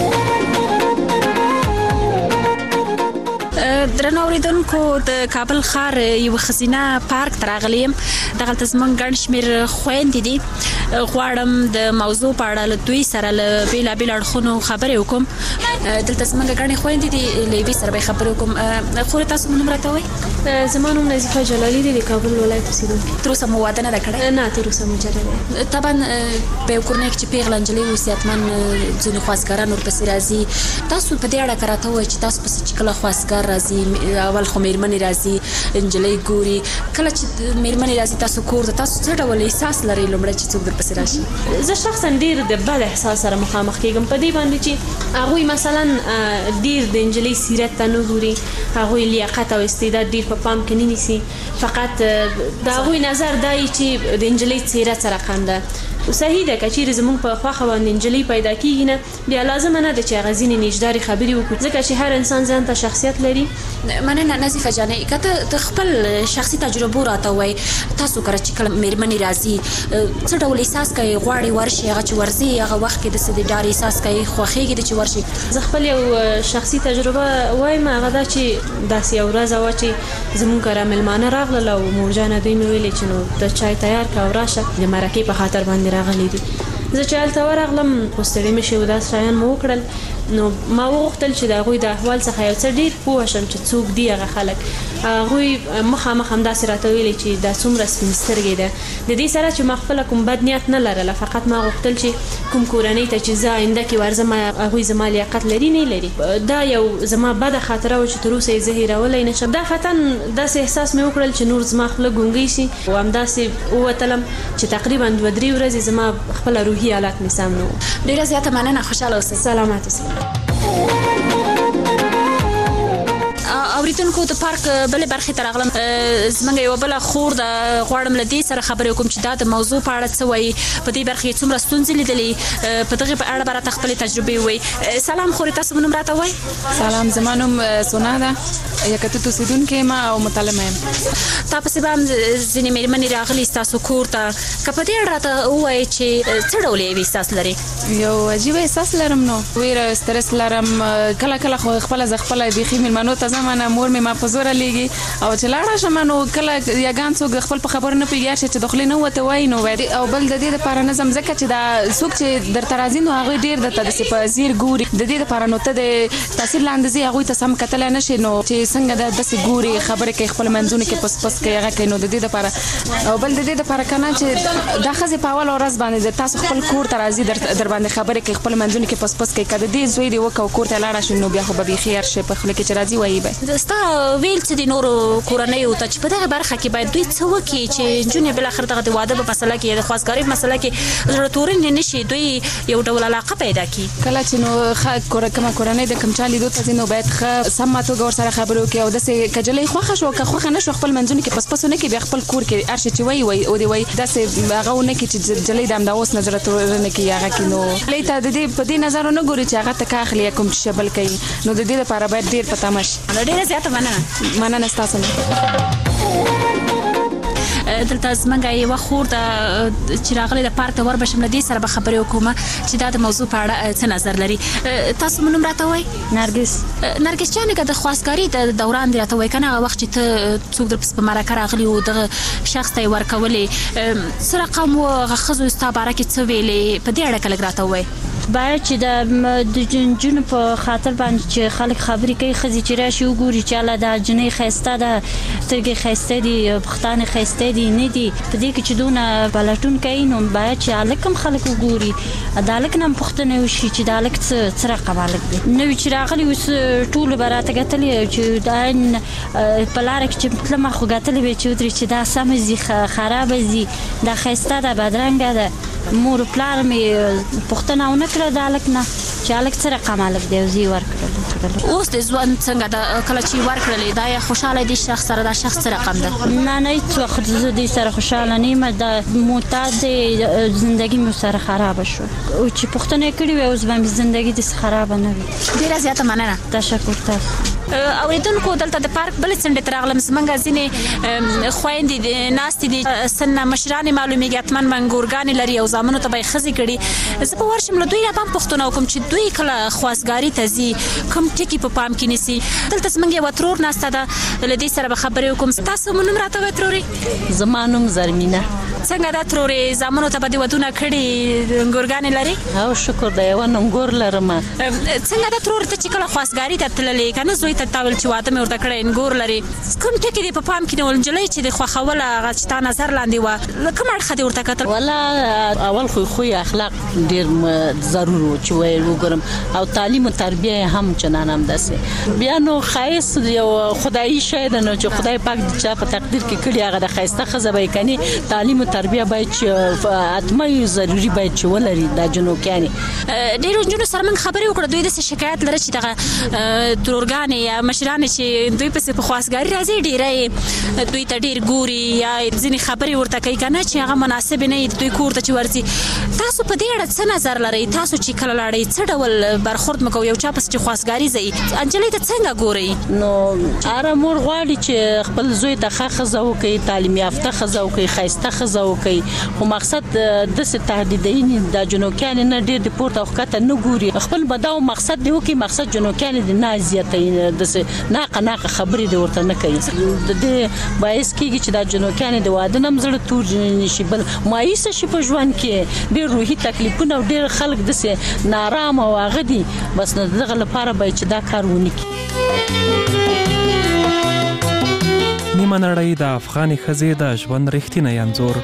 درنو اوریدونکو، د کابل ښار یو ښځینه پارک ته راغلی یم. دغلته زموږ ګڼ شمېر خویندې دي. غواړم د موضوع په اړه له دوی سره له بېلابېلو اړخونو خبرې وکړم. دلته زموږ ګڼې خویندې دي، له یوې سره به یې خبرې وکړم. خورې تاسو نوم راته وایئ؟ زما نوم نظیفه جلالي دی، د کابل ولایت اوسېدونکې. تر اوسه مو واده نه ده کړی؟ نه، تر اوسه مجرد دی. طبعا په یو کورنۍ کې چې پیغله نجلۍ اوسي حتمن ځینې خواستګاران ورپسې راځي. تاسو په دې اړه که راته ووایئ چې تاسو پسې چې کله خواستګار راځي، اول خو مېرمنې راځي، نجلۍ ګوري، کله چې مېرمنې راځي تاسو کور ته، تاسو څه ډول احساس لرئ لومړی چې څوک درپسې راشي؟ زه شخصا ډېر د بد احساس سره مخامخ کېږم په دې باندې چې هغوی مثلا ډېر د نجلۍ سیرت ته نه ګوري، هغوی لیاقت او استعداد ډېر په پام کې نه نیسي. فقط د هغوی نظر دا وي چې د نجلۍ څېره څه رقم ده. صحیح ده، که چیرې زموږ په خوښه باندې نجلۍ پیدا کېږي نه، بیا لازمه نه ده چې هغه ځینې نیجدارې خبرې وکړو، ځکه چې هر انسان ځان ته شخصیت لري. مننه نظیفه جانې، که ته د خپل شخصي تجربو راته ووایې، تاسو کله چې کله مېرمنې راځي څه ډول احساس کوئ؟ غواړئ ورشي، هغه چې ورځي هغه وخت کې داسې د ډار احساس کوئ، خوښېږي ده چې ورشي؟ زه خپل یو شخصي تجربه وایم، هغه دا چې داسې یو ورځ وه چې زموږ کره مېلمانه راغلل او مورجانه دوی مې ویلې چې نو ته چای تیار کړه او راشه، د مرکې په خاطر باندې راغلي دي. زه چې هلته ورغلم خو ستړې مې شوې، داسې شیان مو وکړل. نو ما وغوښتل چې د هغوی د احوال څخه یو څه ډېر پوه شم چې څوک دي هغه خلک. هغوی مخامخ همداسې راته ویلې چې دا څومره سپین سترګې ده. د دې سره چې ما خپله کوم بد نیت نه لرله، فقط ما غوښتل چې کوم کورنۍ ته چې زه آینده کې ورځم هغوی زما لیاقت لري نه لري. دا یو زما بده خاطره وه چې تر اوسه یې زه هېرولی نه شم. دا فتن داسې احساس مې وکړل چې نور زما خوله ګونګۍ شي او همداسې ووتلم چې تقریبا دوه درې ورځې زما خپله روحي حالت مې سم نه و. ډېره زیاته مننه، خوشحاله اوسئ. سلامت اوسئ. اوریدونکو، د پارک بلې برخې ته راغلم. زموږ یوه بله خور ده، غواړم له دې سره خبرې وکړم چې دا د موضوع په اړه څه وایي، په دې برخې کې څومره ستونزې لیدلې، په دغې په اړه به راته خپلې تجربې ووایي. سلام خورې، تاسو نوم راته ووایئ؟ سلام، زما نوم سونا ده، یکتوت اوسېدونکې یم او متعلمه یم. تا پسې به هم ځینې مېرمنې راغلي ستاسو کور ته، که په دې اړه راته ووایئ چې څه ډول یو احساس لري؟ یو عجیبه احساس لرم، نو ویره سترس لرم. کله کله خو خپله زه خپله بیخي مېلمنو ته ځم، نه مور مې ما په زوره لیږي، او چې لاړه شم نو کله یګان څوک خپل په خبرو نه پوهېږي، هر شی چې د خولې نه وته وایي نو وایي. او بل د دې دپاره نه ځم ځکه چې دا څوک چې درته راځي نو هغوی ډېر درته داسې په ځیر ګوري. د دې دپاره نو ته د تاثیر لاندې ځې، هغوی ته سم کتلی نه شي، نو چې څنګه دا داسې ګوري، خبرې کوي، خپلو منځونو کې پس پس کوي، هغه کوي. نو د دې دپاره او بل د دې دپاره که نه چې دا ښځې په اوله ورځ باندې تاسو خپل کور ته راځي، در باندې خبرې کوي، خپلو منځونو کې پس پس کوي. که د دې زوی دې وکړه کور ته لاړه شي نو بیا خو به بیخي هر شی په خوله کې چې راځي وایي به. ستا ویل څه دي نورو کورنیو ته چې په دغه برخه کې باید دوی څه وکړي چې نجونې بالاخره دغه د واده په مسله کې د خواستګارۍ په مسله کې زړه تورنې نه شي، دوی یو ډول علاقه پیدا کړي؟ کله چې نو کومه کورنۍ د کوم چا لیدو ته ځي نو باید ښه سمه توګه ورسره خبرې خبرو کې او داسې کجلې خوخه شو که خوخه نشو خپل منځونه کې پس پس نه کې بیا خپل کور کې ارشه چې وای وای او دی وای داسې هغه نه کې چې جلې دام دا اوس نظر تورنه کې هغه کې نو لیته د دې په دې نظر نه ګوري چې هغه ته اخلي کوم چې شبل کوي نو د دې لپاره باید ډیر پتا مش ډیره زیاته مننه مننه تاسو دلته زمونږ یو خور د چې راغلي د پارک ته ور بشم لدی سره به خبرې وکوم چې دا د موضوع په اړه څه نظر لري. تاسو مونږ راته وای نرګس نرګس جان که د خواسکاری د دوران دی راته وای کنه هغه وخت چې ته څوک در په مرکه راغلی او د شخص ته ورکولې سره قوم غخزو استاباره کې څه ویلې په دې اړه کله راته وای باید چې د جنونو په خاطر باندې چې خلک خبرې کوي خزي چې راشي وګوري چې الله د جنې خيسته ده سترګې خيسته دي پختانه خيسته دي نه دي په دې کې چې دونه بلټون کوي نو باید چې الکم خلک وګوري عدالت نم پختنه وشي چې دالک څه رقم الک دي نو چې راغلي وس ټول براته غتلې چې دا بلارک چې تل ما خو غتلې به چې درې چې دا سم زی خراب زی دا خيسته ده بدرنګ ده مور پلار می پختنه او نکړه دالک نه چې الک څه رقم الک دی زی ورکړل اوس د ځوان څنګه د کله چې ورکړلې دا یا خوشاله دي شخص سره دا شخص رقم ده نه نه څه خو دې سره خوشاله نه یم د معتاد ژوندۍ مو سره خراب شو او چې پښتنه کړی و اوس باندې ژوندۍ دې خراب نه وي ډیره زیاته مننه تشکر تاسو اوریدونکو دلته د پارک بل څنډه ترغلم زمنګ ځینې خويندې ناست دي سن مشران معلومیږي اتمن منګورګان لري او زامنو ته به خزي کړي زه په ورشم له دوی نه پام پښتون کوم چې دوی کله خواسګاری ته زی کوم ټکی په پام کې نسی دلته زمنګ یو ترور ناست ده لدی سره به خبرې وکم تاسو مونږ راته وتروري زمانوم زرمینه څنګه دا تروري زامنو ته به ودونه کړي ګورګان لري او شکر دی و نن ګور لرم څنګه دا ترور ته چې کله خواسګاری ته تللې کنه زوی ته تاول چې واده مې ورته کړې ګور لري کوم ټکی دی په پام کې نو جلې چې د خوخوله هغه چې تا نظر لاندې و کوم اړخ دی ورته کتل ولا اول خو خو اخلاق ډیر ضروري چې وایي وګورم او تعلیم او تربیه هم چنان هم داسې بیا نو خایس یو خدایي شاید نو چې خدای پاک د چا په تقدیر کې کړی هغه د خایسته خزه به کني تعلیم او تربیه باید چې اتمه ضروري باید چې ولري د جنو کانی ډیرو جنو سره من خبرې وکړه دوی د شکایت لري چې دغه ترورګان یا مشران چې دوی په په خواسګاری راځي ډیره دوی ته ډیر ګوري یا ځینې خبرې ورته کوي کنه چې هغه مناسب نه دوی کور ته چې ورځي تاسو په دې اړه څه نظر لرئ تاسو چې کله لاړئ څه ډول برخورد مکو یو چا پس چې خواسګاری زئی انجلې ته څنګه ګوري نو اره مور غواړي چې خپل زوی ته خخزه وکي تعلیم یافته خزه وکي خاصه خزه وکي خو مقصد د ست تهدیدین د جنوکان نه ډیر د پورته وخته نه ګوري خپل بداو مقصد دی وکي مقصد جنوکان د نازیته د نه قناقه خبرې دی ورته نه کوي د دې باعث کیږي چې د جنوکان د واده نم زړه تور نشي بل مایوس شي په ژوند کې ډیر روحي تکلیفونه او ډیر خلک د سه نارام او غدي بس نه دغه لپاره به چې دا کار ونی کی نیمه نړۍ د افغاني ښځې د ژوند رښتینی انځور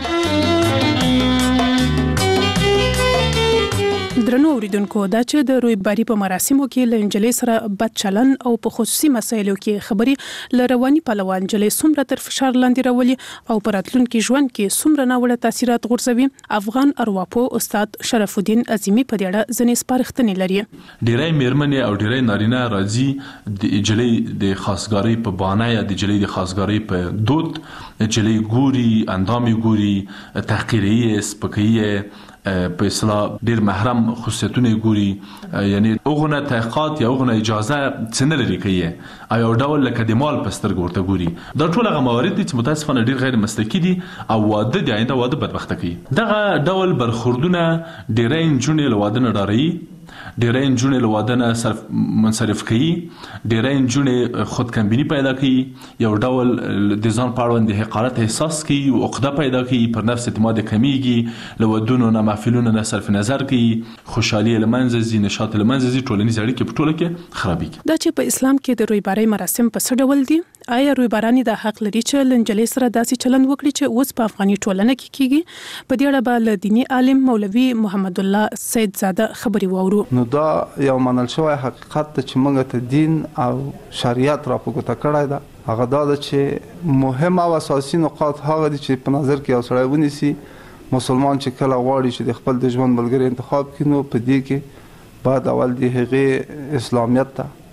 درنو اوریدونکو دا چې د رویباری په مراسمو کې لنجلې سره بد چلن او په خصوصي مسایلو کې خبري لرواني پهلوان جلې سمره تر فشار لاندې راولي او پراتلونکو ژوند کې سمره ناوړه تاثیرات غورځوي افغان ارواپو استاد شرف الدین عظیمی په دې اړه ځنې سپارښتنې لري ډیرای میرمنې او ډیرای نارینه راځي د جلې د خاصګاری په بانه یا د جلې د خاصګاری په دود جلې ګوري اندامي ګوري تحقیري سپکیه په اصطلاح ډیر محرم خصوصیتونه ګوري یعنی اوغنه تحقیقات یا اوغنه اجازه څنګه لري کوي او ډول لکه د مال پستر ګورته ګوري دا ټول هغه موارد چې متاسفانه ډیر غیر مسلکي دي او واده د آینده واده بدبخت کوي دغه ډول برخوردونه ډیرای جنې له واده نه ډاري ډیرای جنې له واده نه صرف منصرف کوي ډیرای جنې خود کمبینی پیدا کوي یو ډول د ځان په اړه د حقارت احساس کوي او عقده پیدا کوي پر نفس اعتماد کمیږي له ودونو نه محفلونو نه صرف نظر کوي خوشحالي لمنځه زی نشاط لمنځه زی ټولنیز اړیکې په ټوله کې خرابېږي دا چې په اسلام کې د رویباری مراسم په څه ډول دي آیا رویبارانی د حق لري چې لنجلې سره داسې چلند وکړي چې اوس په افغاني ټولنه کې کیږي په دې اړه به دینی عالم مولوي محمد الله سید زاده خبري وورو نو دا یو منل شوی حقیقت ته چې موږ ته دین او شریعت را پګوته کړای دا هغه دا چې مهم او اساسي نقاط هغه دي چې په نظر کې اوسړای ونیسي مسلمان چې کله غواړي چې د خپل د ژوند ملګری انتخاب کړي نو په دې کې بعد اول د هغه اسلامیت ته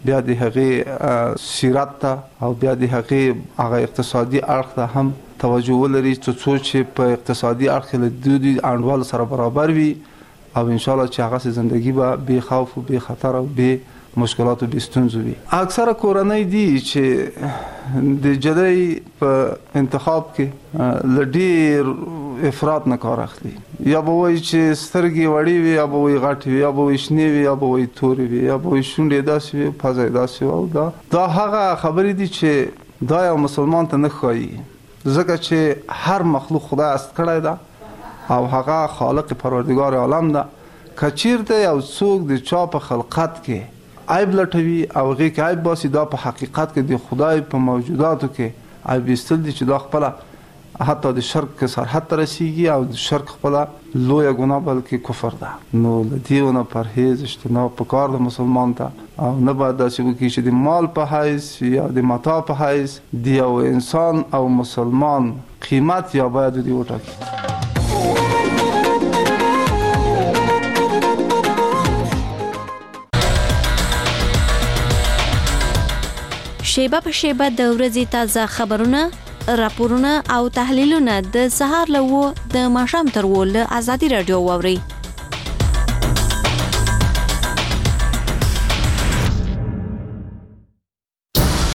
بیا د هغې سیرت ته او بیا د هغې هغه اقتصادي اړخ ته هم توجه ولري تر څو چې په اقتصادي اړخ له دوی انډوال سره برابر وي او ان شاء الله چې هغه زندگی به بې خوف او بې خطر او بې مشکلاتو به ستونزو وي. اکثره کورنۍ دي چې د جدي په انتخاب کې لډیر افراط نه کار اخلي، یا به وایي چې سترګې وړې وي، یا به وایي غټې وي، یا به وایي شنې وي، یا به وایي تورې وي، یا به وایي شونډې داسې وي، پزه یې داسې وي. او دا دا هغه خبرې دي چې دا یو مسلمان ته نه ښایي، ځکه چې هر مخلوق خدای است کړی ده او هغه خالق پروردگار عالم ده. که چیرته یو څوک د چا په خلقت کې عیب لټوي او هغې کې عیب باسي، دا په حقیقت کې د خدای په موجوداتو کې عیب ایستل دي چې دا خپله حتی د شرک سرحد ته رسیږي او د شرک خپله لویه ګناه بلکې کفر ده. نو له دې نه پرهیز اجتناب پکار د مسلمان ته، او نه باید داسې وکړي چې د مال په حیث یا د متاع په حیث د یو انسان او مسلمان قیمت یا باید دوی وټاکي. شیبه په شیبه د ورځې تازه خبرونه، راپورونه او تحلیلونه د سهار له و د ماښام تر و له ازادي راډیو واورئ.